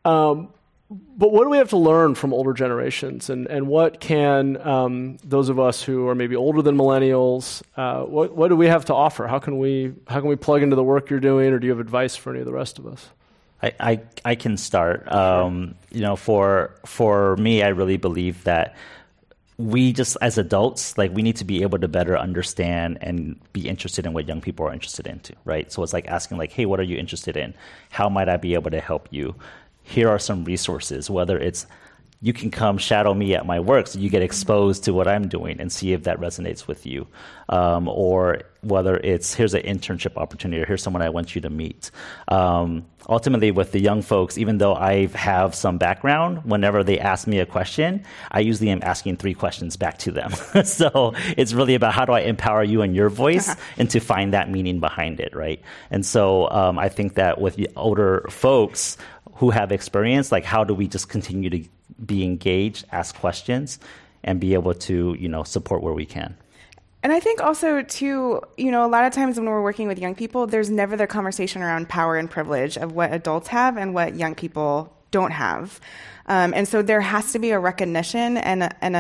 But what do we have to learn from older generations, and what can those of us who are maybe older than millennials, what do we have to offer? How can we plug into the work you're doing, or do you have advice for any of the rest of us? I can start. You know, for me, I really believe that we just, as adults, like, we need to be able to better understand and be interested in what young people are interested into, right? So it's like asking, like, hey, what are you interested in? How might I be able to help you? Here are some resources, whether it's you can come shadow me at my work so you get exposed to what I'm doing and see if that resonates with you. Or whether it's here's an internship opportunity, or here's someone I want you to meet. Ultimately, with the young folks, even though I have some background, whenever they ask me a question, I usually am asking 3 questions back to them. So it's really about how do I empower you and your voice and to find that meaning behind it, right? And so I think that with the older folks who have experience, like, how do we just continue to be engaged, ask questions, and be able to, you know, support where we can. And I think also, too, you know, a lot of times when we're working with young people, there's never the conversation around power and privilege of what adults have and what young people don't have. And so there has to be a recognition and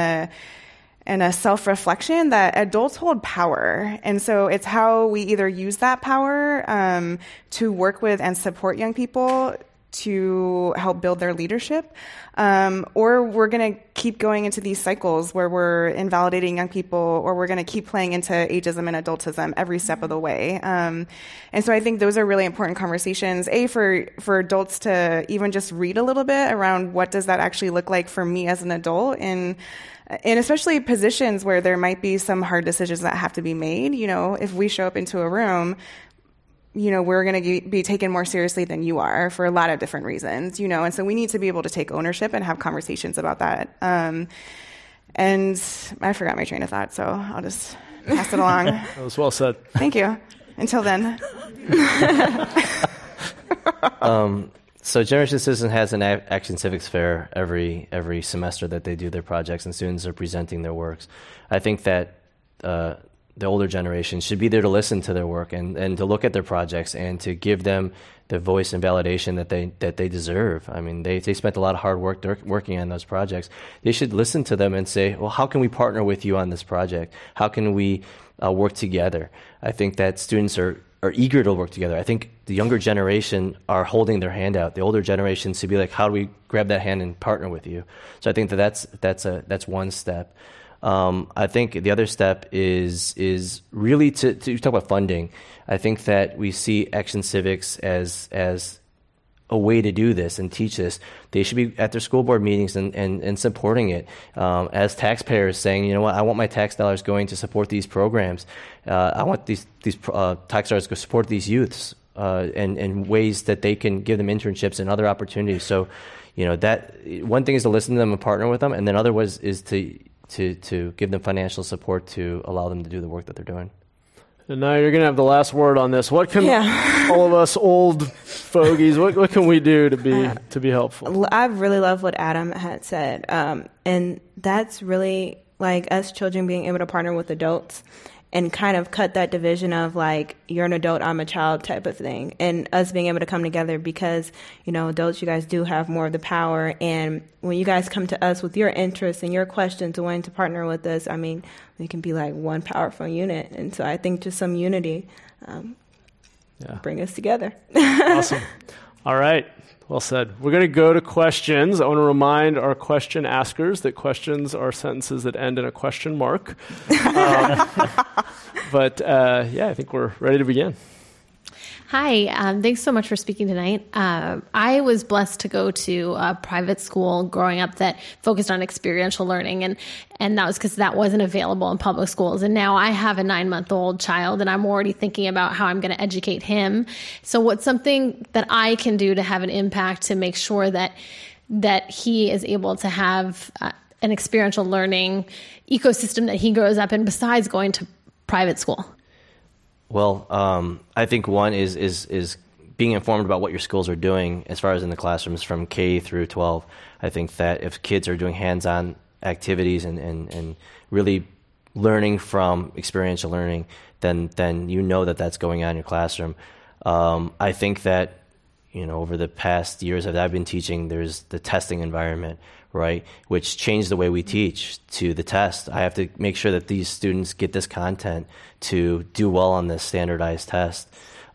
a self-reflection that adults hold power. And so it's how we either use that power to work with and support young people to help build their leadership, or we're going to keep going into these cycles where we're invalidating young people, or we're going to keep playing into ageism and adultism every step of the way. And so I think those are really important conversations, for adults to even just read a little bit around what does that actually look like for me as an adult, and especially positions where there might be some hard decisions that have to be made. You know, if we show up into a room, you know, we're going to be taken more seriously than you are for a lot of different reasons, you know, and so we need to be able to take ownership and have conversations about that. And I forgot my train of thought, so I'll just pass it along. That was well said. Thank you. Until then. So Generation Citizen has an Action Civics Fair every semester that they do their projects, and students are presenting their works. I think that the older generation should be there to listen to their work and to look at their projects and to give them the voice and validation that they deserve. I mean, they spent a lot of hard work working on those projects. They should listen to them and say, well, how can we partner with you on this project? How can we work together? I think that students are eager to work together. I think the younger generation are holding their hand out. The older generation should be like, how do we grab that hand and partner with you? So I think that's one step. I think the other step is really to talk about funding. I think that we see Action Civics as a way to do this and teach this. They should be at their school board meetings and supporting it as taxpayers, saying, you know what, I want my tax dollars going to support these programs. I want these tax dollars to support these youths and ways that they can give them internships and other opportunities. So, you know, that one thing is to listen to them and partner with them, and then other was is to give them financial support to allow them to do the work that they're doing. And now you're going to have the last word on this. What can all of us old fogies, what can we do to be helpful? I really love what Adam had said. And that's really like us children being able to partner with adults and kind of cut that division of like, you're an adult, I'm a child type of thing. And us being able to come together because, you know, adults, you guys do have more of the power. And when you guys come to us with your interests and your questions and wanting to partner with us, I mean, we can be like one powerful unit. And so I think just some unity bring us together. Awesome. All right. Well said. We're going to go to questions. I want to remind our question askers that questions are sentences that end in a question mark. But I think we're ready to begin. Hi, thanks so much for speaking tonight. I was blessed to go to a private school growing up that focused on experiential learning, and that was because that wasn't available in public schools. And now I have a 9-month-old child, and I'm already thinking about how I'm going to educate him. So what's something that I can do to have an impact to make sure that he is able to have an experiential learning ecosystem that he grows up in besides going to private school? Well, I think one is being informed about what your schools are doing as far as in the classrooms from K through 12. I think that if kids are doing hands-on activities and really learning from experiential learning, then you know that that's going on in your classroom. I think that, you know, over the past years that I've been teaching, there's the testing environment, right, which changed the way we teach to the test. I have to make sure that these students get this content to do well on this standardized test,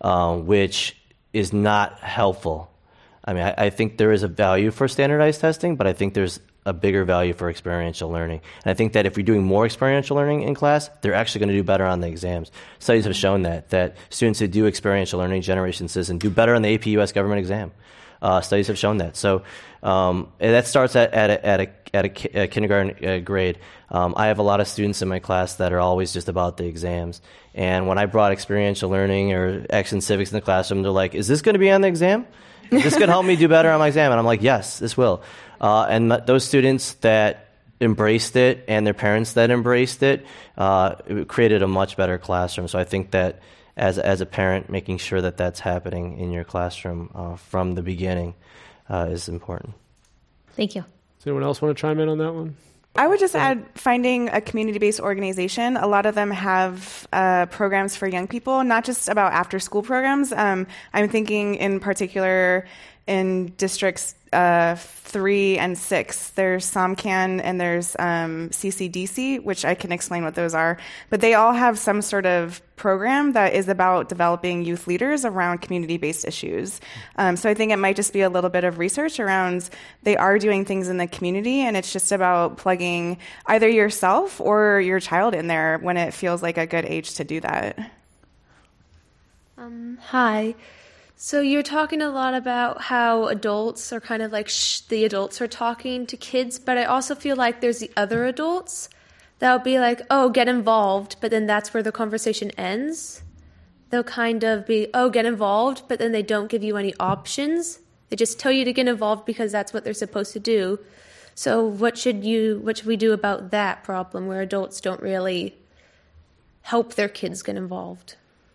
which is not helpful. I mean, I think there is a value for standardized testing, but I think there's a bigger value for experiential learning. And I think that if we're doing more experiential learning in class, they're actually going to do better on the exams. Studies have shown that students who do experiential learning, Generation Citizen, do better on the AP US government exam. Studies have shown that. So that starts at a kindergarten grade. I have a lot of students in my class that are always just about the exams. And when I brought experiential learning or Action Civics in the classroom, they're like, is this going to be on the exam? Is this going to help me do better on my exam? And I'm like, yes, this will. And those students that embraced it and their parents that embraced it created a much better classroom. So I think that as a parent, making sure that that's happening in your classroom from the beginning is important. Thank you. Does anyone else want to chime in on that one? I would just add finding a community-based organization. A lot of them have programs for young people, not just about after-school programs. I'm thinking in particular in districts 3 and 6. There's SOMCAN and there's CCDC, which I can explain what those are. But they all have some sort of program that is about developing youth leaders around community-based issues. So I think it might just be a little bit of research around they are doing things in the community, and it's just about plugging either yourself or your child in there when it feels like a good age to do that. Hi. So you're talking a lot about how adults are kind of like the adults are talking to kids, but I also feel like there's the other adults that will be like, oh, get involved, but then that's where the conversation ends. They'll kind of be, oh, get involved, but then they don't give you any options. They just tell you to get involved because that's what they're supposed to do. So what should we do about that problem where adults don't really help their kids get involved?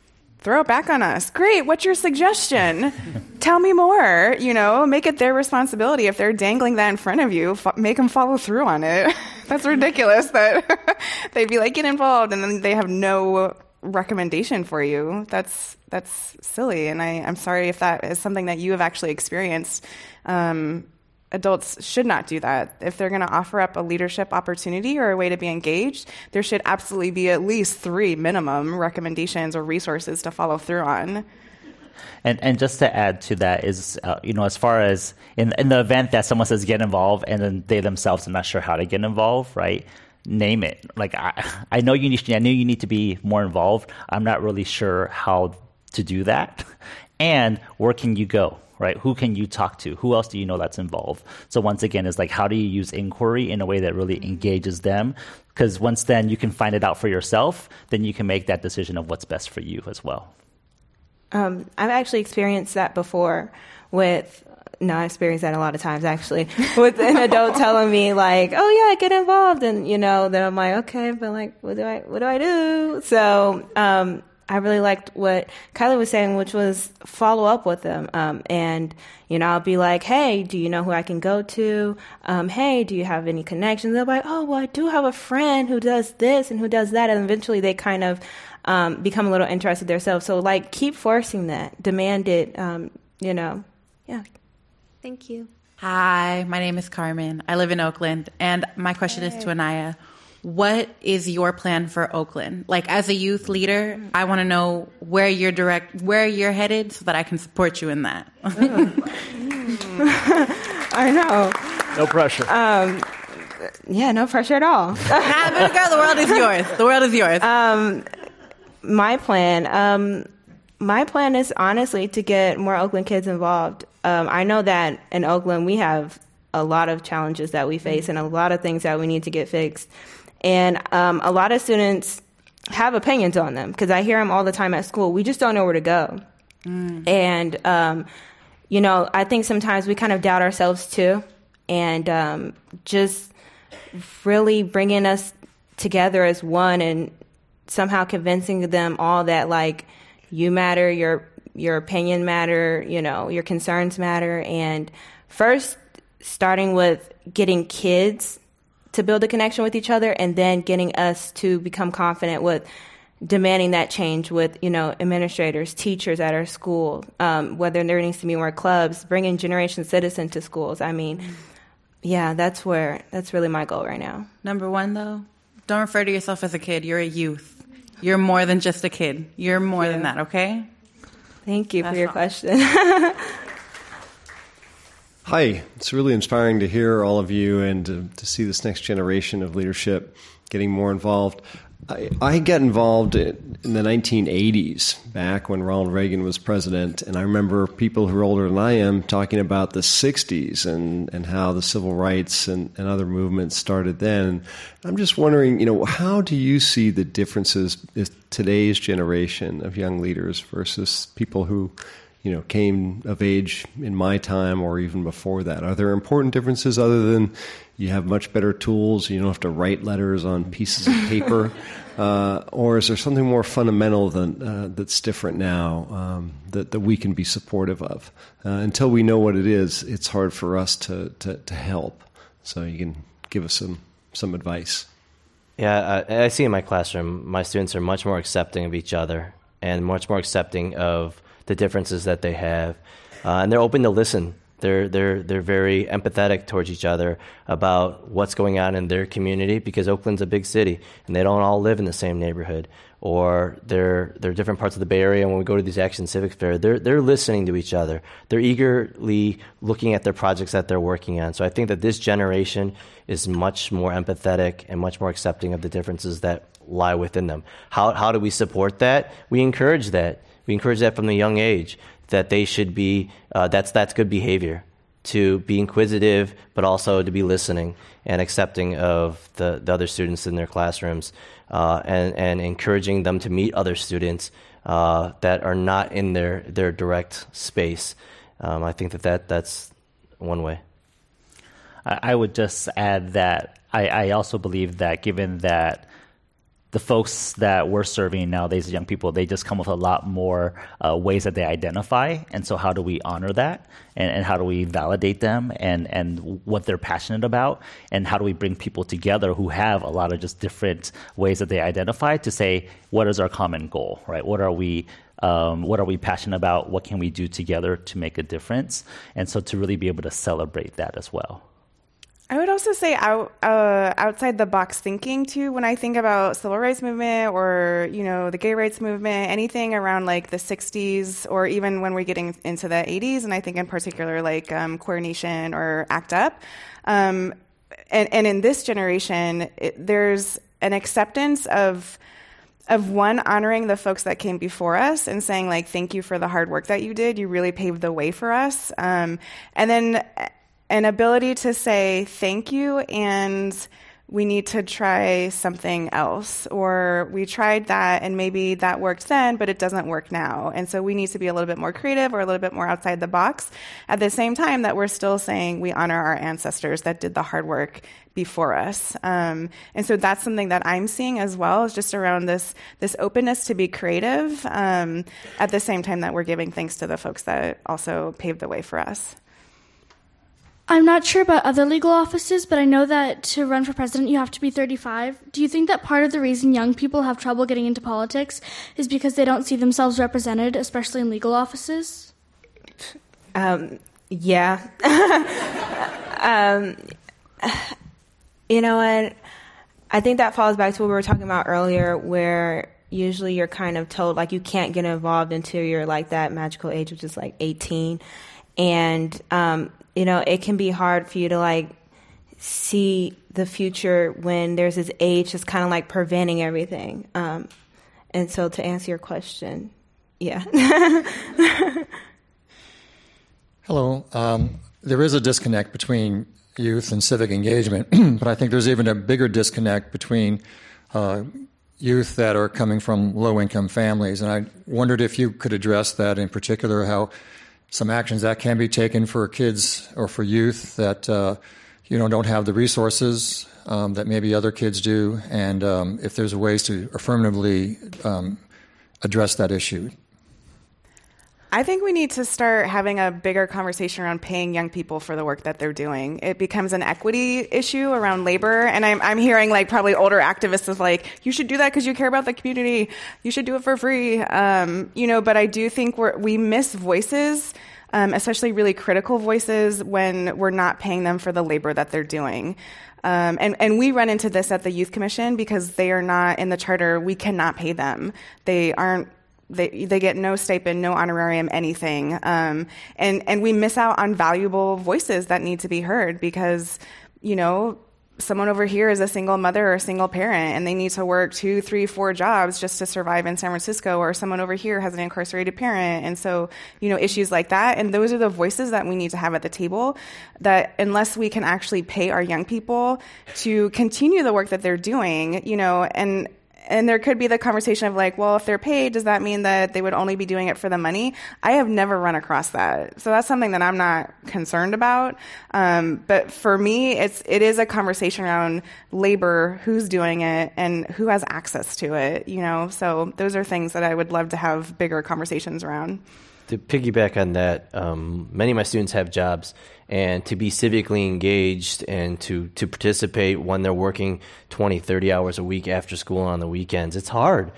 throw it back on us. Great. What's your suggestion? Tell me more. Make it their responsibility. If they're dangling that in front of you, make them follow through on it. That's ridiculous that they'd be like, get involved, and then they have no recommendation for you. That's silly. And I'm sorry if that is something that you have actually experienced. Adults should not do that. If they're going to offer up a leadership opportunity or a way to be engaged, there should absolutely be at least 3 minimum recommendations or resources to follow through on. And just to add to that is, as far as in the event that someone says get involved and then they themselves are not sure how to get involved, right? Name it. Like I know you need to be more involved. I'm not really sure how to do that. And where can you go? Right? Who can you talk to? Who else do you know that's involved? So once again, it's like, how do you use inquiry in a way that really engages them? Because once then you can find it out for yourself, then you can make that decision of what's best for you as well. I've actually experienced that before I experienced that a lot of times actually, with an adult telling me like, oh yeah, get involved. And, then I'm like, okay, but like, what do I do? So, I really liked what Kylie was saying, which was follow up with them. And, I'll be like, hey, do you know who I can go to? Hey, do you have any connections? They'll be like, oh, well, I do have a friend who does this and who does that. And eventually they kind of become a little interested themselves. So, like, keep forcing that. Demand it, yeah. Thank you. Hi, my name is Carmen. I live in Oakland. And my question is to Anaya. What is your plan for Oakland? Like, as a youth leader, I want to know where you're headed so that I can support you in that. I know. No pressure. Yeah, no pressure at all. Girl, the world is yours. The world is yours. My plan is honestly to get more Oakland kids involved. I know that in Oakland we have a lot of challenges that we face and a lot of things that we need to get fixed. And a lot of students have opinions on them because I hear them all the time at school. We just don't know where to go. And, I think sometimes we kind of doubt ourselves too. And just really bringing us together as one and somehow convincing them all that, like, you matter, your opinion matter, your concerns matter. And first, starting with getting kids to build a connection with each other, and then getting us to become confident with demanding that change with, administrators, teachers at our school, whether there needs to be more clubs, bringing Generation Citizen to schools. I mean, yeah, that's really my goal right now. Number 1, though, don't refer to yourself as a kid. You're a youth. You're more than just a kid. You're more than that, okay? Thank you for your question. Hi, it's really inspiring to hear all of you and to see this next generation of leadership getting more involved. I got involved in the 1980s, back when Ronald Reagan was president, and I remember people who are older than I am talking about the 60s and how the civil rights and other movements started then. I'm just wondering, how do you see the differences in today's generation of young leaders versus people who came of age in my time or even before that? Are there important differences other than you have much better tools, you don't have to write letters on pieces of paper? Or is there something more fundamental that's different now that we can be supportive of? Until we know what it is, it's hard for us to help. So you can give us some advice. Yeah, I see in my classroom, my students are much more accepting of each other and much more accepting of the differences that they have, and they're open to listen. They're very empathetic towards each other about what's going on in their community, because Oakland's a big city and they don't all live in the same neighborhood, or they're different parts of the Bay Area. And when we go to these Action Civic Fair, they're listening to each other. They're eagerly looking at their projects that they're working on. So I think that this generation is much more empathetic and much more accepting of the differences that lie within them. How do we support that? We encourage that. We encourage that from a young age, that they should be, that's good behavior, to be inquisitive, but also to be listening and accepting of the other students in their classrooms, and encouraging them to meet other students that are not in their direct space. I think that's one way. I would just add that I also believe that given that the folks that we're serving nowadays, young people, they just come with a lot more ways that they identify. And so how do we honor that? And how do we validate them and what they're passionate about? And how do we bring people together who have a lot of just different ways that they identify to say, what is our common goal, right? What are we passionate about? What can we do together to make a difference? And so to really be able to celebrate that as well. I would also say outside the box thinking too. When I think about civil rights movement or the gay rights movement, anything around like the 60s or even when we're getting into the 80s, and I think in particular like Queer Nation or ACT UP, and in this generation, there's an acceptance of one, honoring the folks that came before us and saying like, thank you for the hard work that you did. You really paved the way for us, and then an ability to say thank you and we need to try something else, or we tried that and maybe that worked then, but it doesn't work now. And so we need to be a little bit more creative or a little bit more outside the box at the same time that we're still saying we honor our ancestors that did the hard work before us. And so that's something that I'm seeing as well, is just around this openness to be creative at the same time that we're giving thanks to the folks that also paved the way for us. I'm not sure about other legal offices, but I know that to run for president, you have to be 35. Do you think that part of the reason young people have trouble getting into politics is because they don't see themselves represented, especially in legal offices? Yeah. You know what? I think that falls back to what we were talking about earlier, where usually you're kind of told, like, you can't get involved until you're, like, that magical age, which is, like, 18. And, it can be hard for you to, like, see the future when there's this age that's kind of, like, preventing everything. And so to answer your question, yeah. Hello. There is a disconnect between youth and civic engagement, but I think there's even a bigger disconnect between youth that are coming from low-income families. And I wondered if you could address that, in particular, how some actions that can be taken for kids or for youth that don't have the resources that maybe other kids do, and if there's ways to affirmatively address that issue. I think we need to start having a bigger conversation around paying young people for the work that they're doing. It becomes an equity issue around labor, and I'm hearing like probably older activists of like, you should do that because you care about the community. You should do it for free, But I do think we miss voices, especially really critical voices, when we're not paying them for the labor that they're doing. And we run into this at the Youth Commission because they are not in the charter. We cannot pay them. They aren't. They get no stipend, no honorarium, anything. And we miss out on valuable voices that need to be heard because, someone over here is a single mother or a single parent and they need to work 2, 3, 4 jobs just to survive in San Francisco, or someone over here has an incarcerated parent. And so, issues like that. And those are the voices that we need to have at the table, that unless we can actually pay our young people to continue the work that they're doing, and there could be the conversation of like, well, if they're paid, does that mean that they would only be doing it for the money? I have never run across that. So that's something that I'm not concerned about. But for me, it is a conversation around labor, who's doing it and who has access to it, So those are things that I would love to have bigger conversations around. To piggyback on that, many of my students have jobs, and to be civically engaged and to participate when they're working 20, 30 hours a week after school on the weekends, it's hard.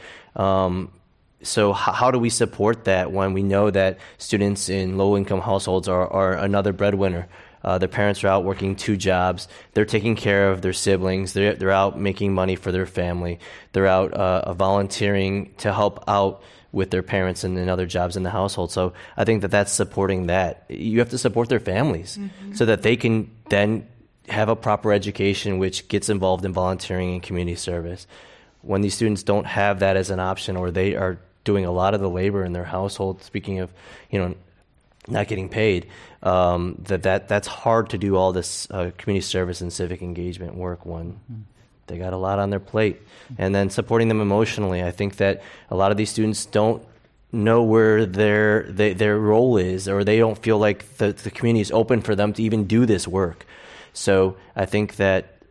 So how do we support that when we know that students in low-income households are another breadwinner? Their parents are out working 2 jobs. They're taking care of their siblings. They're out making money for their family. They're out volunteering to help out with their parents and other jobs in the household. So I think that's supporting that. You have to support their families so that they can then have a proper education, which gets involved in volunteering and community service. When these students don't have that as an option, or they are doing a lot of the labor in their household, speaking of, not getting paid, that's hard to do all this community service and civic engagement work when they got a lot on their plate. And then supporting them emotionally. I think that a lot of these students don't know where their role is, or they don't feel like the community is open for them to even do this work. So I think that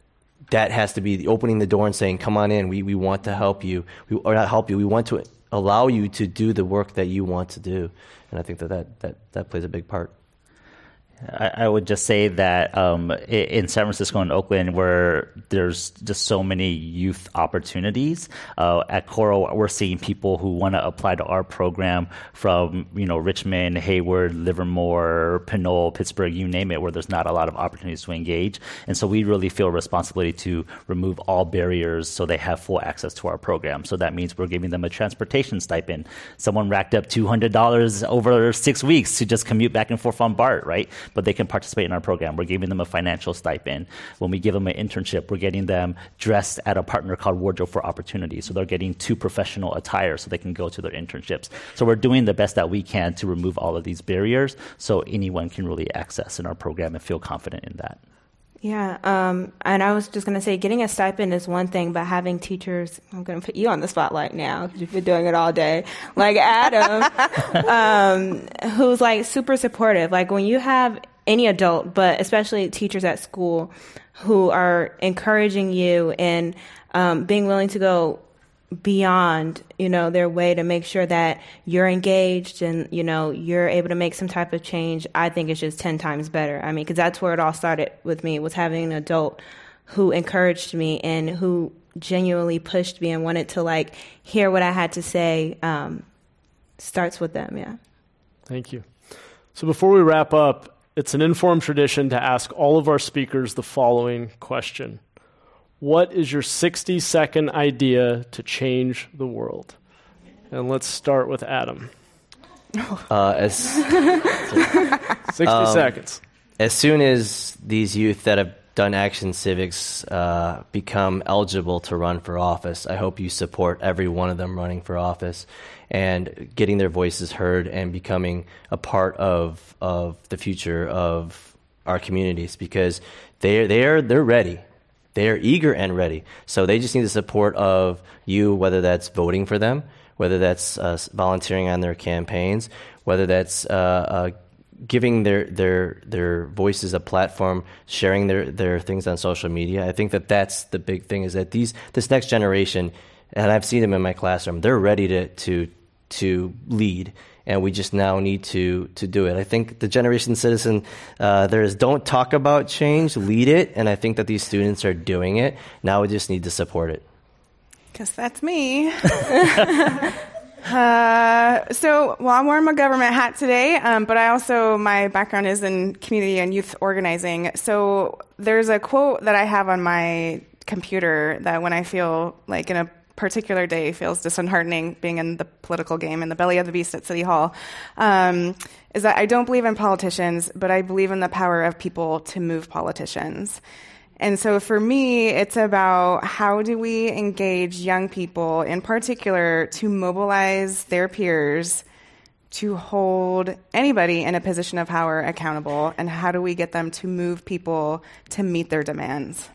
that has to be opening the door and saying, come on in, we want to help you. We want to allow you to do the work that you want to do. And I think that plays a big part. I would just say that in San Francisco and Oakland, where there's just so many youth opportunities, at Coral, we're seeing people who want to apply to our program from Richmond, Hayward, Livermore, Pinole, Pittsburgh, you name it, where there's not a lot of opportunities to engage. And so we really feel a responsibility to remove all barriers so they have full access to our program. So that means we're giving them a transportation stipend. Someone racked up $200 over 6 weeks to just commute back and forth on BART, right? But they can participate in our program. We're giving them a financial stipend. When we give them an internship, we're getting them dressed at a partner called Wardrobe for Opportunity. So they're getting 2 professional attire so they can go to their internships. So we're doing the best that we can to remove all of these barriers so anyone can really access in our program and feel confident in that. Yeah, and I was just going to say, getting a stipend is one thing, but having teachers, I'm going to put you on the spotlight now because you've been doing it all day, like Adam, who's like super supportive. Like when you have any adult, but especially teachers at school who are encouraging you and being willing to go beyond, their way to make sure that you're engaged and, you're able to make some type of change, I think it's just 10 times better. I mean, because that's where it all started with me, was having an adult who encouraged me and who genuinely pushed me and wanted to, hear what I had to say. Starts with them, yeah. Thank you. So before we wrap up, it's an informed tradition to ask all of our speakers the following question. What is your 60-second idea to change the world? And let's start with Adam. 60 seconds. As soon as these youth that have done Action Civics become eligible to run for office, I hope you support every one of them running for office and getting their voices heard and becoming a part of the future of our communities, because they're ready. They are eager and ready. So they just need the support of you, whether that's voting for them, whether that's volunteering on their campaigns, whether that's giving their voices a platform, sharing their things on social media. I think that's the big thing, is that this next generation, and I've seen them in my classroom, they're ready to lead. And we just now need to do it. I think the Generation Citizen, there is don't talk about change, lead it. And I think that these students are doing it. Now we just need to support it. Because that's me. I'm wearing my government hat today, but my background is in community and youth organizing. So there's a quote that I have on my computer that when I feel like in a particular day feels disheartening being in the political game, in the belly of the beast at City Hall, is that I don't believe in politicians, but I believe in the power of people to move politicians. And so for me, it's about how do we engage young people in particular to mobilize their peers to hold anybody in a position of power accountable, and how do we get them to move people to meet their demands?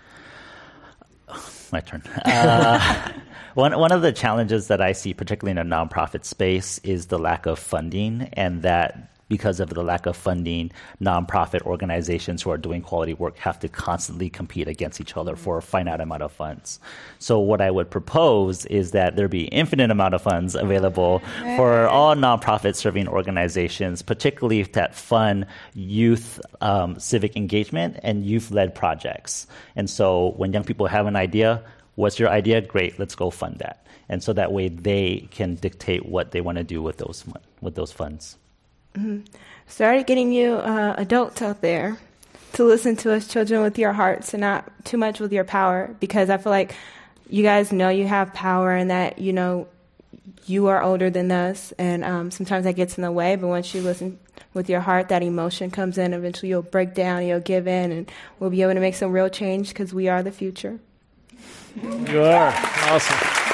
My turn. One of the challenges that I see, particularly in a nonprofit space, is the lack of funding, and that because of the lack of funding, nonprofit organizations who are doing quality work have to constantly compete against each other for a finite amount of funds. So what I would propose is that there be infinite amount of funds available for all nonprofit serving organizations, particularly that fund youth civic engagement and youth-led projects. And so when young people have an idea, what's your idea? Great, let's go fund that. And so that way they can dictate what they want to do with those funds. Mm-hmm. Started getting you adults out there to listen to us children with your hearts and not too much with your power, because I feel like you guys know you have power and that, you are older than us, and sometimes that gets in the way, but once you listen with your heart, that emotion comes in. Eventually you'll break down, you'll give in, and we'll be able to make some real change because we are the future. You are. Awesome.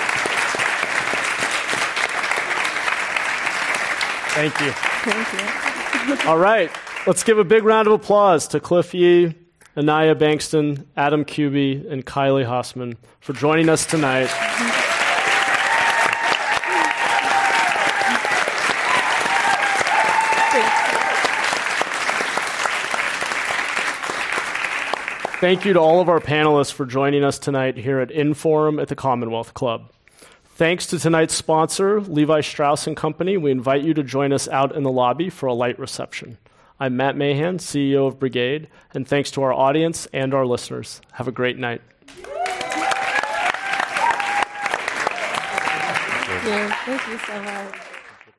Thank you. Thank you. All right. Let's give a big round of applause to Cliff Yee, Anaya Bankston, Adam Kuby, and Kylie Hossman for joining us tonight. Thank you to all of our panelists for joining us tonight here at Inforum at the Commonwealth Club. Thanks to tonight's sponsor, Levi Strauss & Company. We invite you to join us out in the lobby for a light reception. I'm Matt Mahan, CEO of Brigade, and thanks to our audience and our listeners. Have a great night. Thank you so much.